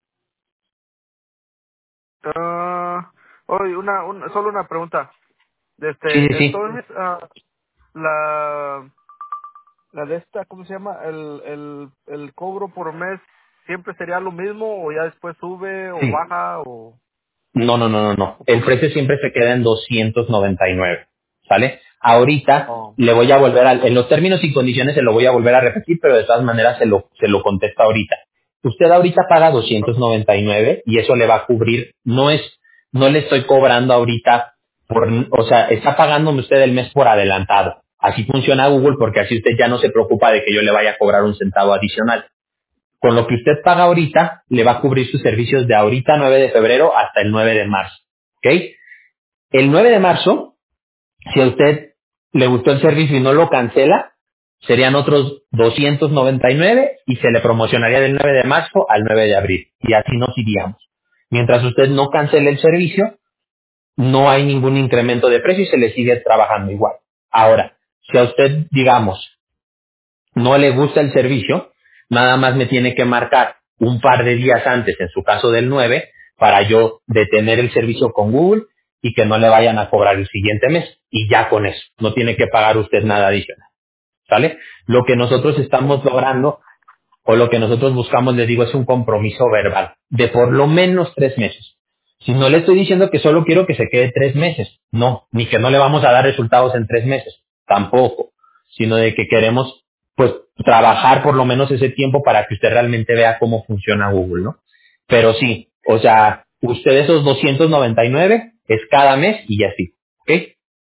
Ah, oye, una, una, solo una pregunta. Sí, sí, Este, sí. entonces, ah, la, la de esta, ¿cómo se llama? El, el, el cobro por mes siempre sería lo mismo o ya después sube o Sí. baja o, No, no, no, no, no. o El cómo es? precio siempre se queda en doscientos noventa y nueve, ¿sale? Ahorita Oh, le voy a volver a, en los términos y condiciones se lo voy a volver a repetir, pero de todas maneras se lo, se lo contesto ahorita. Usted ahorita paga doscientos noventa y nueve y eso le va a cubrir, no es, no le estoy cobrando ahorita por, o sea, está pagándome usted el mes por adelantado. Así funciona Google porque así usted ya no se preocupa de que yo le vaya a cobrar un centavo adicional. Con lo que usted paga ahorita, le va a cubrir sus servicios de ahorita nueve de febrero hasta el nueve de marzo. ¿Ok? El nueve de marzo, si a usted le gustó el servicio y no lo cancela, serían otros doscientos noventa y nueve y se le promocionaría del nueve de marzo al nueve de abril. Y así nos iríamos. Mientras usted no cancele el servicio, no hay ningún incremento de precio y se le sigue trabajando igual. Ahora, si a usted, digamos, no le gusta el servicio, nada más me tiene que marcar un par de días antes, en su caso del nueve, para yo detener el servicio con Google y que no le vayan a cobrar el siguiente mes. Y ya con eso, no tiene que pagar usted nada adicional. ¿Sale? Lo que nosotros estamos logrando o lo que nosotros buscamos, les digo, es un compromiso verbal de por lo menos tres meses. Si no le estoy diciendo que solo quiero que se quede tres meses, no, ni que no le vamos a dar resultados en tres meses, tampoco, sino de que queremos, pues, trabajar por lo menos ese tiempo para que usted realmente vea cómo funciona Google, ¿no? Pero sí, o sea, usted esos doscientos noventa y nueve es cada mes y así, ¿ok?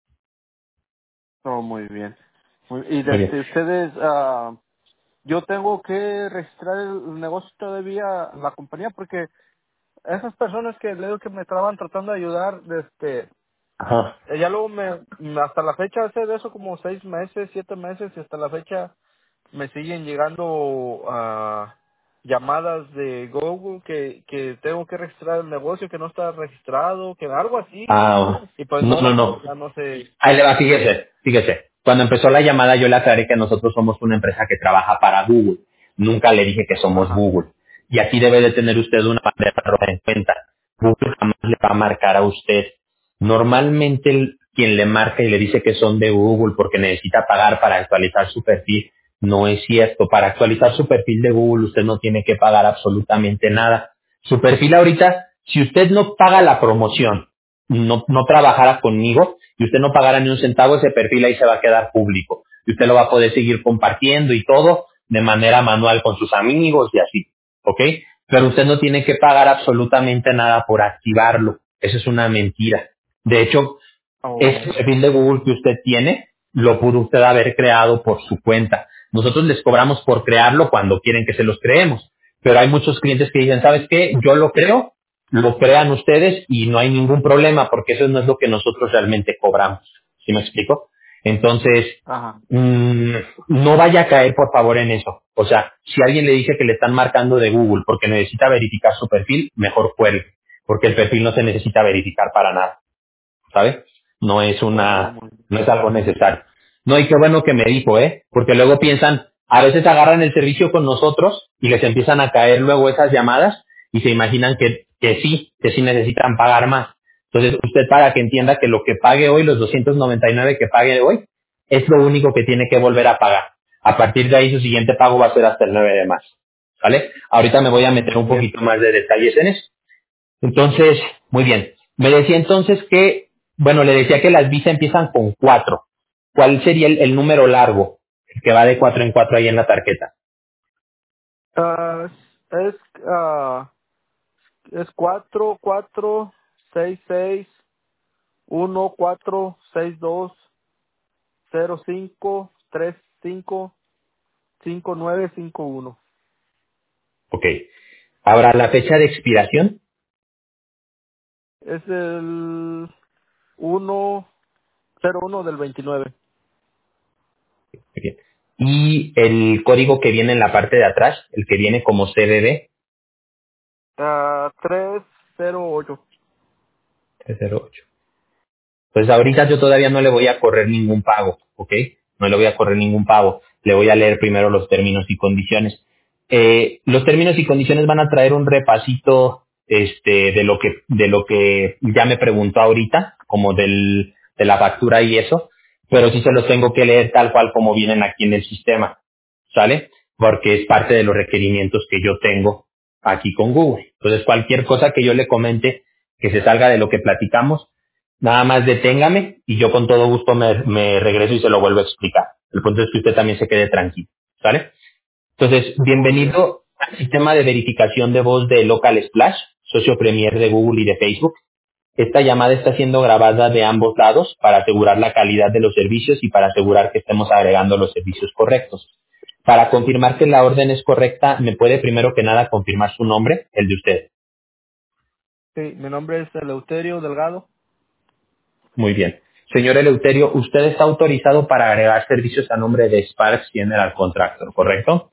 oh, muy bien. Muy- y Muy bien. desde ustedes, ah, yo tengo que registrar el negocio todavía en la compañía porque esas personas que le digo que me estaban tratando de ayudar, este, Ajá. eh, ya luego me, me- hasta la fecha hace de eso como seis meses, siete meses y hasta la fecha me siguen llegando ah, llamadas de Google que, que tengo que registrar el negocio que no está registrado, que algo así Ah, y pues no, no, no, no. ya no sé. Ahí le va, fíjese, fíjese. Cuando empezó la llamada yo le aclaré que nosotros somos una empresa que trabaja para Google. Nunca le dije que somos Ajá. Google. Y aquí debe de tener usted una manera de tomar en cuenta. Google jamás le va a marcar a usted. Normalmente el- quien le marca y le dice que son de Google porque necesita pagar para actualizar su perfil, no es cierto. Para actualizar su perfil de Google usted no tiene que pagar absolutamente nada. Su perfil ahorita, si usted no paga la promoción, no, no trabajara conmigo y usted no pagara ni un centavo, ese perfil ahí se va a quedar público. Y usted lo va a poder seguir compartiendo y todo de manera manual con sus amigos y así. ¿Ok? Pero usted no tiene que pagar absolutamente nada por activarlo. Eso es una mentira. De hecho, Oh, ese perfil de Google que usted tiene, lo pudo usted haber creado por su cuenta. Nosotros les cobramos por crearlo cuando quieren que se los creemos. Pero hay muchos clientes que dicen, ¿sabes qué? Yo lo creo, lo crean ustedes y no hay ningún problema porque eso no es lo que nosotros realmente cobramos. ¿Sí me explico? Entonces, ajá. mm, no vaya a caer por favor en eso. O sea, si alguien le dice que le están marcando de Google porque necesita verificar su perfil, mejor cuelgue, porque el perfil no se necesita verificar para nada. ¿Sabe? No es Oh, una, muy no es algo necesario. No, y qué bueno que me dijo, ¿eh? Porque luego piensan, a veces agarran el servicio con nosotros y les empiezan a caer luego esas llamadas y se imaginan que, que sí, que sí necesitan pagar más. Entonces, usted para que entienda que lo que pague hoy, los doscientos noventa y nueve que pague hoy, es lo único que tiene que volver a pagar. A partir de ahí, su siguiente pago va a ser hasta el nueve de marzo. ¿Vale? Ahorita me voy a oh, meter muy un bien. poquito más de detalles en eso. Entonces, muy bien. Me decía entonces que, bueno, le decía que las Visa empiezan con cuatro. ¿Cuál sería el, el número largo, el que va de cuatro en cuatro ahí en la tarjeta? Ah, es, ah, es cuatro, cuatro, seis, seis, uno, cuatro, seis, dos, cero, cinco, tres, cinco, cinco, nueve, cinco, uno. Ok. Ahora, la fecha de expiración. Es el uno cero uno del veintinueve. Muy bien. Y el código que viene en la parte de atrás, el que viene como C V V, Ah, tres cero ocho. trescientos ocho. Pues ahorita yo todavía no le voy a correr ningún pago, ¿ok? No le voy a correr ningún pago. Le voy a leer primero los términos y condiciones. Eh, los términos y condiciones van a traer un repasito este, de lo que de lo que ya me preguntó ahorita, como del, de la factura y eso, pero sí se los tengo que leer tal cual como vienen aquí en el sistema, ¿sale? Porque es parte de los requerimientos que yo tengo aquí con Google. Entonces, cualquier cosa que yo le comente que se salga de lo que platicamos, nada más deténgame y yo con todo gusto me, me regreso y se lo vuelvo a explicar. El punto es que usted también se quede tranquilo, ¿sale? Entonces, Muy bien. bienvenido al sistema de verificación de voz de Local Splash, socio premier de Google y de Facebook. Esta llamada está siendo grabada de ambos lados para asegurar la calidad de los servicios y para asegurar que estemos agregando los servicios correctos. Para confirmar que la orden es correcta, ¿me puede primero que nada confirmar su nombre, el de usted? Sí, mi nombre es Eleuterio Delgado. Muy bien. Señor Eleuterio, usted está autorizado para agregar servicios a nombre de Sparks General Contractor, ¿correcto?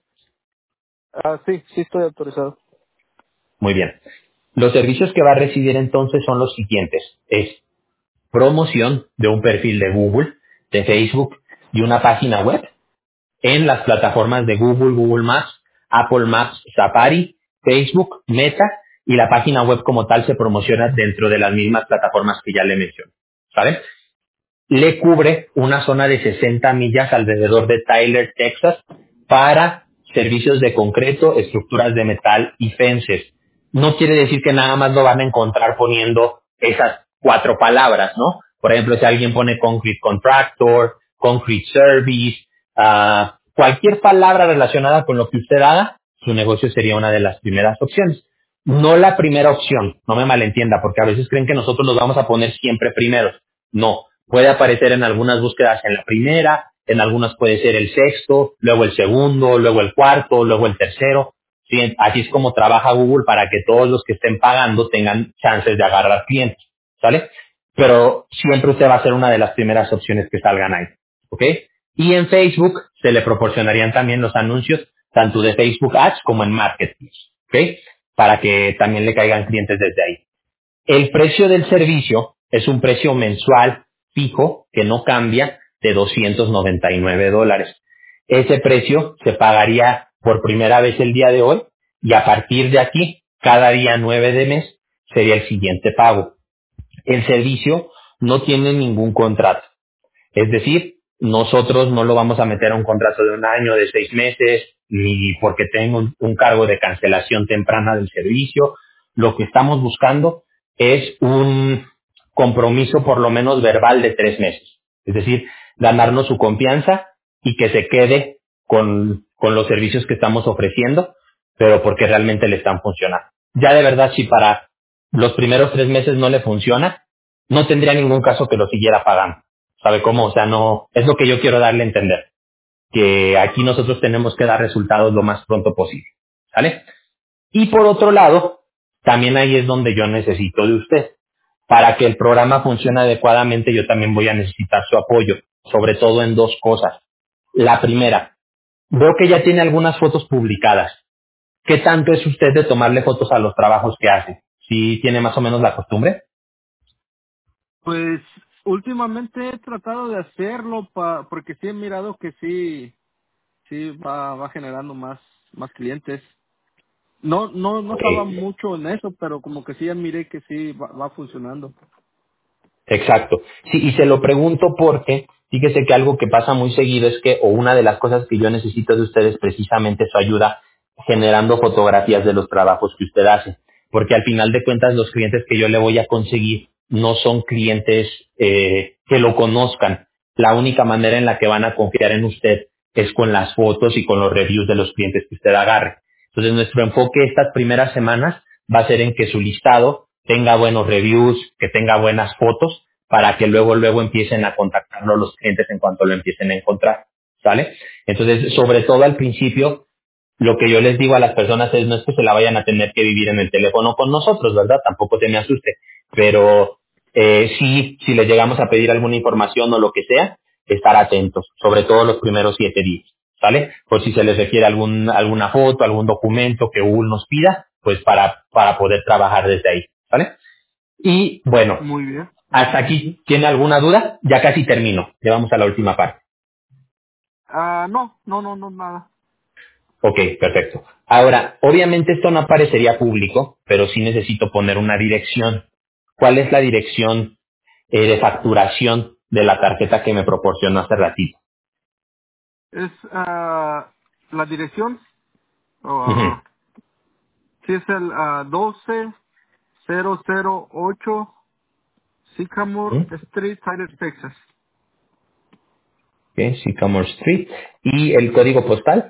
Ah, sí, sí estoy autorizado. Muy bien. Los servicios que va a recibir entonces son los siguientes. Es promoción de un perfil de Google, de Facebook y una página web en las plataformas de Google, Google Maps, Apple Maps, Safari, Facebook, Meta, y la página web como tal se promociona dentro de las mismas plataformas que ya le mencioné. ¿Sabe? Le cubre una zona de sesenta millas alrededor de Tyler, Texas, para servicios de concreto, estructuras de metal y fences. No quiere decir que nada más lo van a encontrar poniendo esas cuatro palabras, ¿no? Por ejemplo, si alguien pone concrete contractor, concrete service, ah, cualquier palabra relacionada con lo que usted haga, su negocio sería una de las primeras opciones. No la primera opción, no me malentienda, porque a veces creen que nosotros nos vamos a poner siempre primeros. No, puede aparecer en algunas búsquedas en la primera, en algunas puede ser el sexto, luego el segundo, luego el cuarto, luego el tercero. Sí, así es como trabaja Google para que todos los que estén pagando tengan chances de agarrar clientes, ¿sale? Pero siempre usted va a ser una de las primeras opciones que salgan ahí, ¿ok? Y en Facebook se le proporcionarían también los anuncios, tanto de Facebook Ads como en Marketplace, ¿ok? Para que también le caigan clientes desde ahí. El precio del servicio es un precio mensual fijo que no cambia de doscientos noventa y nueve dólares. Ese precio se pagaría por primera vez el día de hoy y a partir de aquí, cada día nueve de mes, sería el siguiente pago. El servicio no tiene ningún contrato. Es decir, nosotros no lo vamos a meter a un contrato de un año, de seis meses, ni porque tenga un, un cargo de cancelación temprana del servicio. Lo que estamos buscando es un compromiso por lo menos verbal de tres meses. Es decir, ganarnos su confianza y que se quede con, con los servicios que estamos ofreciendo, pero porque realmente le están funcionando. Ya de verdad, si para los primeros tres meses no le funciona, no tendría ningún caso que lo siguiera pagando. ¿Sabe cómo? O sea, no, es lo que yo quiero darle a entender, que aquí nosotros tenemos que dar resultados lo más pronto posible, ¿sale? Y por otro lado, también ahí es donde yo necesito de usted. Para que el programa funcione adecuadamente, yo también voy a necesitar su apoyo, sobre todo en dos cosas. La primera, veo que ya tiene algunas fotos publicadas. ¿Qué tanto es usted de tomarle fotos a los trabajos que hace? ¿Sí tiene más o menos la costumbre? Pues últimamente he tratado de hacerlo pa, porque sí he mirado que sí, sí va, va generando más, más clientes. No, no, no estaba Ok. mucho en eso, pero como que sí ya miré que sí va, va funcionando. Exacto. Sí, y se lo pregunto porque fíjese que algo que pasa muy seguido es que, o una de las cosas que yo necesito de ustedes precisamente es su ayuda generando fotografías de los trabajos que usted hace. Porque al final de cuentas los clientes que yo le voy a conseguir no son clientes eh, que lo conozcan. la única manera en la que van a confiar en usted es con las fotos y con los reviews de los clientes que usted agarre. Entonces, nuestro enfoque estas primeras semanas va a ser en que su listado tenga buenos reviews, que tenga buenas fotos, para que luego, luego empiecen a contactarlo los clientes en cuanto lo empiecen a encontrar, ¿sale? Entonces, sobre todo al principio, lo que yo les digo a las personas es no es que se la vayan a tener que vivir en el teléfono con nosotros, ¿verdad? Tampoco te me asuste, pero eh, sí, si les llegamos a pedir alguna información o lo que sea, estar atentos, sobre todo los primeros siete días, ¿sale? Por si se les requiere algún, alguna foto, algún documento que Google nos pida, pues para, para poder trabajar desde ahí, ¿vale? Y bueno, Muy bien. hasta Ujú. aquí, ¿tiene alguna duda? Ya casi termino, ya vamos a la última parte. Ah, no, no, no, no, nada. Ok, perfecto. Ahora, obviamente esto no aparecería público, pero sí necesito poner una dirección. ¿Cuál es la dirección eh, de facturación de la tarjeta que me proporcionó hace ratito? Es ah, la dirección. Ujú. ah, sí, es el ah, doce cero cero ocho Sycamore Ujú. Street, Tyler, Texas. Ok, Sycamore Street. ¿Y el código postal?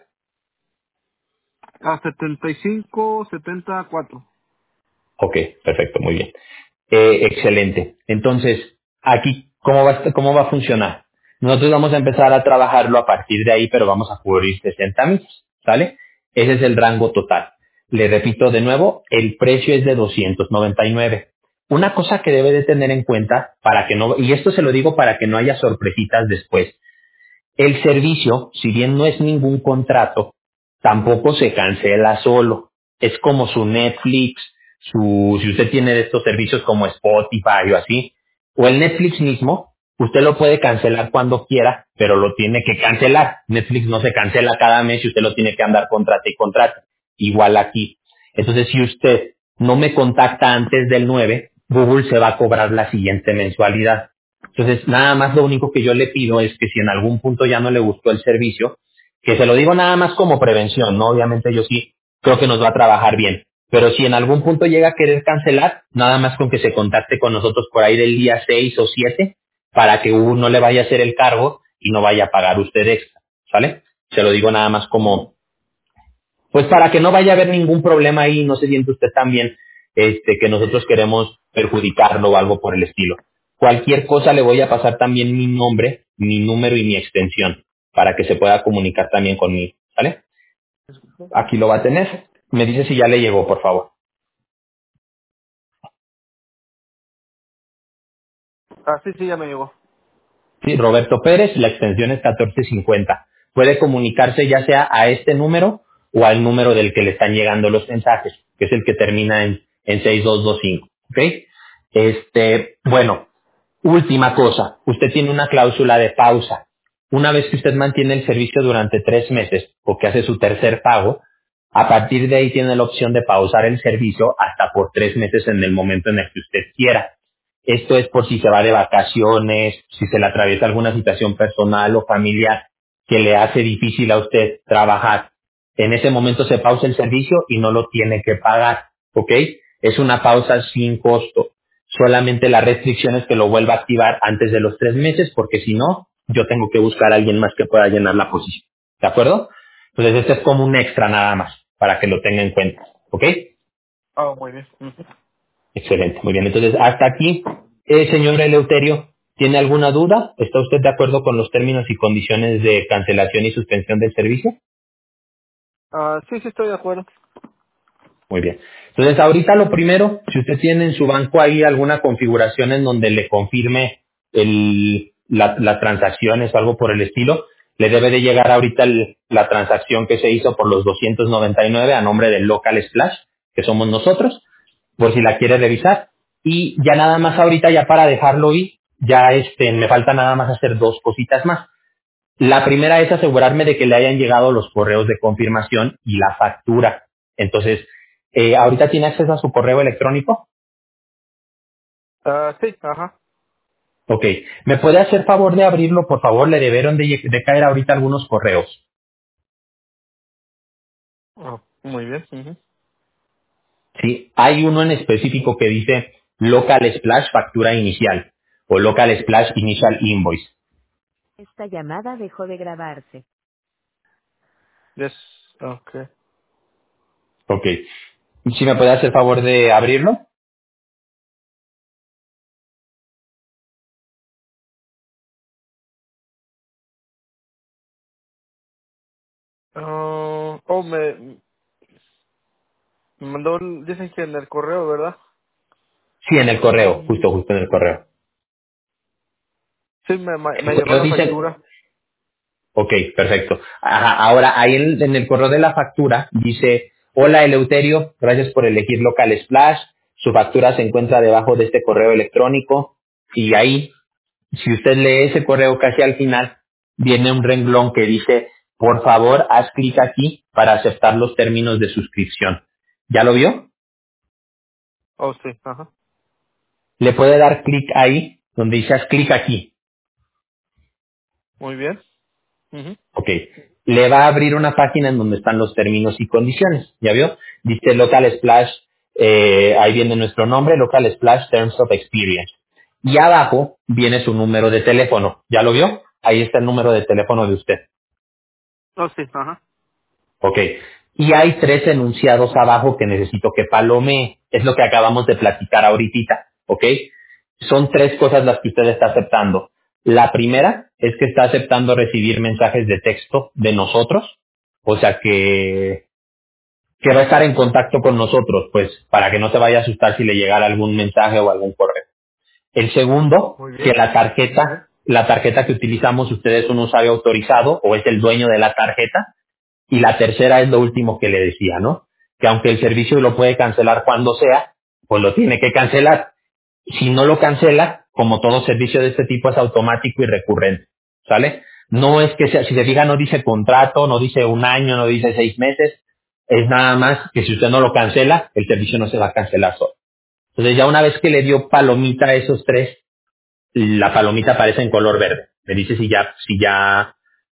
A setenta y cinco setenta y cuatro. Ok, perfecto, muy bien. Eh, excelente. Entonces, aquí, ¿cómo va, a- ¿cómo va a funcionar? Nosotros vamos a empezar a trabajarlo a partir de ahí, pero vamos a cubrir sesenta mil, ¿sale? Ese es el rango total. Le repito de nuevo, el precio es de doscientos noventa y nueve. Una cosa que debe de tener en cuenta para que no, y esto se lo digo para que no haya sorpresitas después, el servicio, si bien no es ningún contrato, tampoco se cancela solo. Es como su Netflix, su, si usted tiene de estos servicios como Spotify o así, o el Netflix mismo, usted lo puede cancelar cuando quiera, pero lo tiene que cancelar. Netflix no se cancela cada mes y usted lo tiene que andar contrate y contrate. Igual aquí. Entonces, si usted no me contacta antes del nueve, Google se va a cobrar la siguiente mensualidad. Entonces, nada más lo único que yo le pido es que si en algún punto ya no le gustó el servicio, que se lo digo nada más como prevención, ¿no? Obviamente yo sí creo que nos va a trabajar bien. Pero si en algún punto llega a querer cancelar, nada más con que se contacte con nosotros por ahí del día seis o siete para que uno no le vaya a hacer el cargo y no vaya a pagar usted extra, ¿sale? Se lo digo nada más como, pues para que no vaya a haber ningún problema ahí, no se siente usted también este, que nosotros queremos perjudicarlo o algo por el estilo. Cualquier cosa le voy a pasar también mi nombre, mi número y mi extensión para que se pueda comunicar también conmigo, ¿vale? Aquí lo va a tener. Me dice si ya le llegó, por favor. Ah, sí, sí, ya me llegó. Sí, Roberto Pérez, la extensión es catorce cincuenta. Puede comunicarse ya sea a este número o al número del que le están llegando los mensajes, que es el que termina en, en seis dos dos cinco. ¿Ok? Este, bueno, última cosa. Usted tiene una cláusula de pausa. Una vez que usted mantiene el servicio durante tres meses o que hace su tercer pago, a partir de ahí tiene la opción de pausar el servicio hasta por tres meses en el momento en el que usted quiera. Esto es por si se va de vacaciones, si se le atraviesa alguna situación personal o familiar que le hace difícil a usted trabajar. En ese momento se pausa el servicio y no lo tiene que pagar, ¿ok? Es una pausa sin costo. Solamente la restricción es que lo vuelva a activar antes de los tres meses, porque si no, yo tengo que buscar a alguien más que pueda llenar la posición. ¿De acuerdo? Entonces, este es como un extra nada más, para que lo tenga en cuenta, ¿ok? Ah, muy bien. Ujú. Excelente, muy bien. Entonces, hasta aquí, eh, señor Eleuterio, ¿tiene alguna duda? ¿Está usted de acuerdo con los términos y condiciones de cancelación y suspensión del servicio? Ah, sí, sí, estoy de acuerdo. Muy bien. Entonces, ahorita lo primero, si usted tiene en su banco ahí alguna configuración en donde le confirme el, la- las transacciones o algo por el estilo, le debe de llegar ahorita el- la transacción que se hizo por los doscientos noventa y nueve a nombre del Local Splash, que somos nosotros, por si la quiere revisar. Y ya nada más ahorita, ya para dejarlo ir, ya este, me falta nada más hacer dos cositas más. La primera es asegurarme de que le hayan llegado los correos de confirmación y la factura. Entonces, eh, ¿ahorita tiene acceso a su correo electrónico? Ah, sí, ajá. Ok. ¿Me puede hacer favor de abrirlo, por favor? Le debieron de, lle- de caer ahorita algunos correos. Ah, muy bien. Ujú. Sí. Hay uno en específico que dice Local Splash Factura Inicial o Local Splash Initial Invoice. Esta llamada dejó de grabarse. Yes. Okay. Ok. ¿Si me puede hacer favor de abrirlo? Ah, oh, me, me mandó, el- dicen que en el correo, ¿verdad? Sí, en el correo, justo, justo en el correo. Sí, me, me El me llegó correo la dice, factura. ok, perfecto. Ajá, ahora, ahí en, en el correo de la factura dice, hola Eleuterio, gracias por elegir Local Splash. Su factura se encuentra debajo de este correo electrónico. Y ahí, si usted lee ese correo casi al final, viene un renglón que dice, por favor, haz clic aquí para aceptar los términos de suscripción. ¿Ya lo vio? Oh, sí, ajá. Le puede dar clic ahí, donde dice haz clic aquí. Muy bien. Ujú. Ok. Le va a abrir una página en donde están los términos y condiciones. ¿Ya vio? Dice Local Splash, eh, ahí viene nuestro nombre, Local Splash Terms of Experience. Y abajo viene su número de teléfono. ¿Ya lo vio? Ahí está el número de teléfono de usted. Oh, sí, ajá. Ok. Y hay tres enunciados abajo que necesito que palomee. Es lo que acabamos de platicar ahorita. Ok. Son tres cosas las que usted está aceptando. La primera es que está aceptando recibir mensajes de texto de nosotros. O sea que, que va a estar en contacto con nosotros, pues, para que no se vaya a asustar si le llegara algún mensaje o algún correo. El segundo, Muy que bien. la tarjeta, la tarjeta que utilizamos, usted es un usuario autorizado o es el dueño de la tarjeta. Y la tercera es lo último que le decía, ¿no? Que aunque el servicio lo puede cancelar cuando sea, pues lo tiene que cancelar. Si no lo cancela, como todo servicio de este tipo es automático y recurrente, ¿sale? No es que sea, si se fija no dice contrato, no dice un año, no dice seis meses, es nada más que si usted no lo cancela, el servicio no se va a cancelar solo. Entonces ya una vez que le dio palomita a esos tres, la palomita aparece en color verde. Me dice si ya, si ya,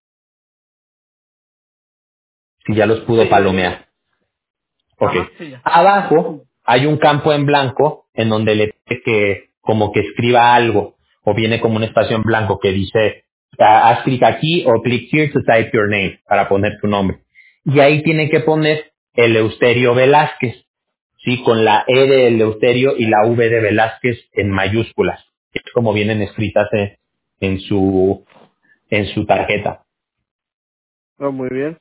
si ya los pudo Sí, ya llegó. palomear. Ok. Ajá, sí, ya. Abajo hay un campo en blanco en donde le pide que como que escriba algo o viene como un espacio en blanco que dice ah, haz clic aquí o click here to type your name para poner tu nombre. Y ahí tiene que poner Eleuterio Velázquez, sí, con la E de Eleuterio y la V de Velázquez en mayúsculas, que es como vienen escritas en, en su en su tarjeta. Oh, muy bien.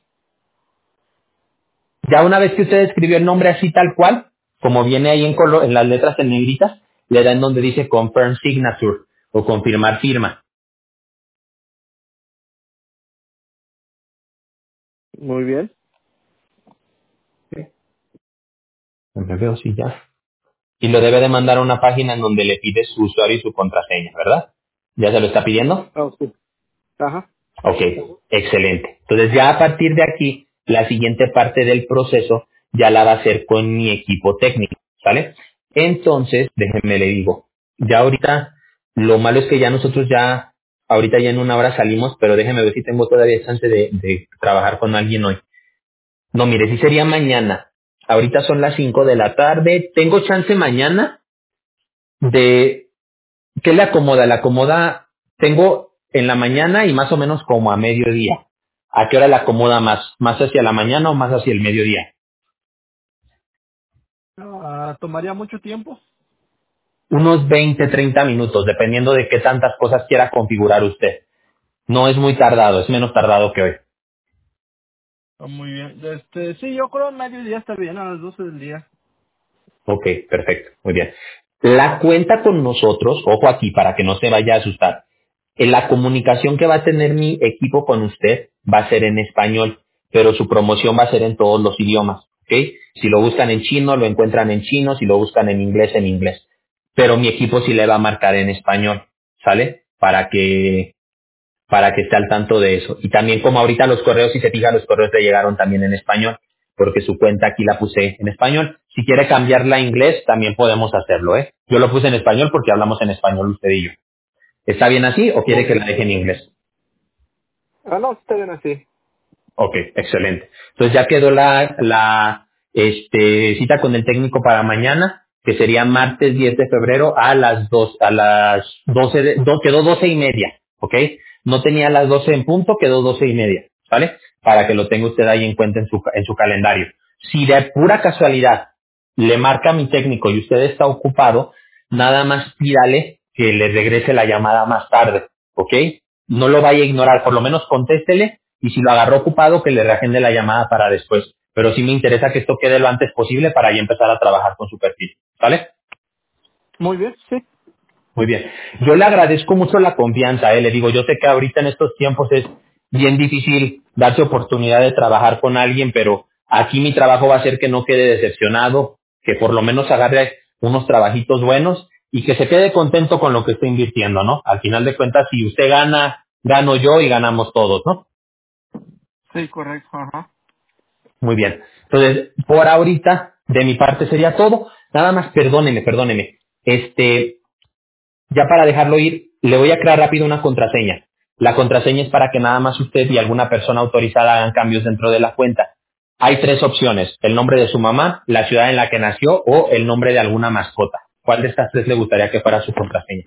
Ya una vez que usted escribió el nombre así tal cual, como viene ahí en, color, en las letras en negritas, le da en donde dice confirm signature o confirmar firma. Muy bien. Me veo sí ya. Y lo debe de mandar a una página en donde le pide su usuario y su contraseña, ¿verdad? ¿Ya se lo está pidiendo? Oh, sí. Ajá. Ok, excelente. Entonces ya a partir de aquí, la siguiente parte del proceso ya la va a hacer con mi equipo técnico, ¿sale? Entonces, déjenme le digo, ya ahorita, lo malo es que ya nosotros ya, ahorita ya en una hora salimos, pero déjenme ver si tengo todavía chance de, de trabajar con alguien hoy. No, mire, si sería mañana. Ahorita son las cinco de la tarde. Tengo chance mañana de ¿qué le acomoda? Le acomoda, tengo en la mañana y más o menos como a mediodía. ¿A qué hora le acomoda más? ¿Más hacia la mañana o más hacia el mediodía? Ah, ¿tomaría mucho tiempo? Unos veinte, treinta minutos, dependiendo de qué tantas cosas quiera configurar usted. No es muy tardado, es menos tardado que hoy. Oh, muy bien. Este, sí, yo creo mediodía está bien, a las doce del día. Ok, perfecto, muy bien. La cuenta con nosotros, ojo aquí para que no se vaya a asustar. En la comunicación que va a tener mi equipo con usted va a ser en español, pero su promoción va a ser en todos los idiomas, ¿ok? Si lo buscan en chino, lo encuentran en chino, si lo buscan en inglés, en inglés. Pero mi equipo sí le va a marcar en español, ¿sale? Para que para que esté al tanto de eso. Y también como ahorita los correos, si se fija, los correos le llegaron también en español, porque su cuenta aquí la puse en español. Si quiere cambiarla a inglés, también podemos hacerlo, ¿eh? Yo lo puse en español porque hablamos en español usted y yo. ¿Está bien así o quiere Muy que la bien. deje en inglés? Ah, no, está bien así. Ok, excelente. Entonces ya quedó la, la este, cita con el técnico para mañana, que sería martes diez de febrero a las dos, a las doce de, do- quedó doce y media, ¿ok? No tenía las doce en punto, quedó doce y media, ¿vale? Para que lo tenga usted ahí en cuenta en su, en su calendario. Si de pura casualidad le marca a mi técnico y usted está ocupado, nada más pídale que le regrese la llamada más tarde, ¿ok? No lo vaya a ignorar, por lo menos contéstele y si lo agarró ocupado, que le reagende la llamada para después. Pero sí me interesa que esto quede lo antes posible para ya empezar a trabajar con su perfil, ¿vale? Muy bien, sí. Muy bien. Yo le agradezco mucho la confianza, ¿eh? Le digo, yo sé que ahorita en estos tiempos es bien difícil darse oportunidad de trabajar con alguien, pero aquí mi trabajo va a ser que no quede decepcionado, que por lo menos agarre unos trabajitos buenos y que se quede contento con lo que está invirtiendo, ¿no? Al final de cuentas, si usted gana, gano yo y ganamos todos, ¿no? Sí, correcto, ajá. Muy bien. Entonces, por ahorita, de mi parte sería todo. Nada más, perdóneme, perdóneme. Este, Ya para dejarlo ir, le voy a crear rápido una contraseña. La contraseña es para que nada más usted y alguna persona autorizada hagan cambios dentro de la cuenta. Hay tres opciones, el nombre de su mamá, la ciudad en la que nació o el nombre de alguna mascota. ¿Cuál de estas tres le gustaría que fuera su contraseña?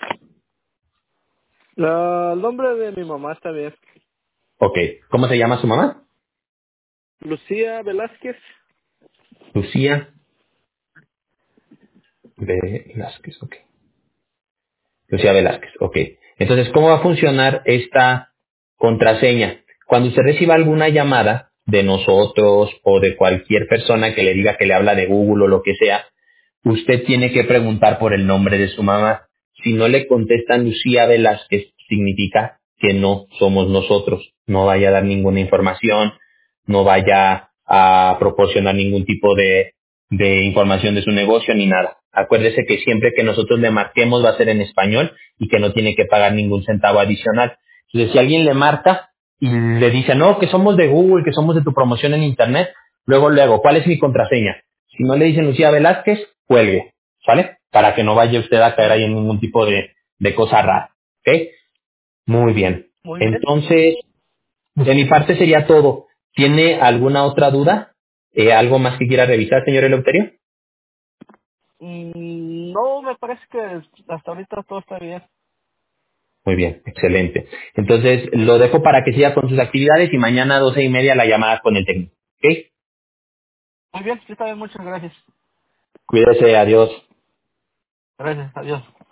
La, el nombre de mi mamá está bien. Ok, ¿cómo se llama su mamá? Lucía Velázquez. Lucía Velázquez, ok. Lucía Velázquez, ok. Entonces, ¿cómo va a funcionar esta contraseña? Cuando usted reciba alguna llamada de nosotros o de cualquier persona que le diga que le habla de Google o lo que sea, usted tiene que preguntar por el nombre de su mamá. Si no le contestan Lucía Velázquez, significa que no somos nosotros. No vaya a dar ninguna información, no vaya a proporcionar ningún tipo de, de información de su negocio ni nada. Acuérdese que siempre que nosotros le marquemos va a ser en español y que no tiene que pagar ningún centavo adicional. Entonces, si alguien le marca y le dice, no, que somos de Google, que somos de tu promoción en Internet, luego, luego, ¿cuál es mi contraseña? Si no le dicen Lucía Velázquez, cuelgue, ¿vale? Para que no vaya usted a caer ahí en ningún tipo de, de cosa rara, ¿ok? Muy bien. Muy bien. Entonces, de mi parte sería todo. ¿Tiene alguna otra duda? Eh, ¿Algo más que quiera revisar, señor Eleuterio? Mm, no, me parece que hasta ahorita todo está bien. Muy bien, excelente. Entonces, lo dejo para que siga con sus actividades y mañana a doce y media la llamada con el técnico, ¿ok? Muy bien, sí está bien, muchas gracias. Cuídese, adiós. Gracias, adiós.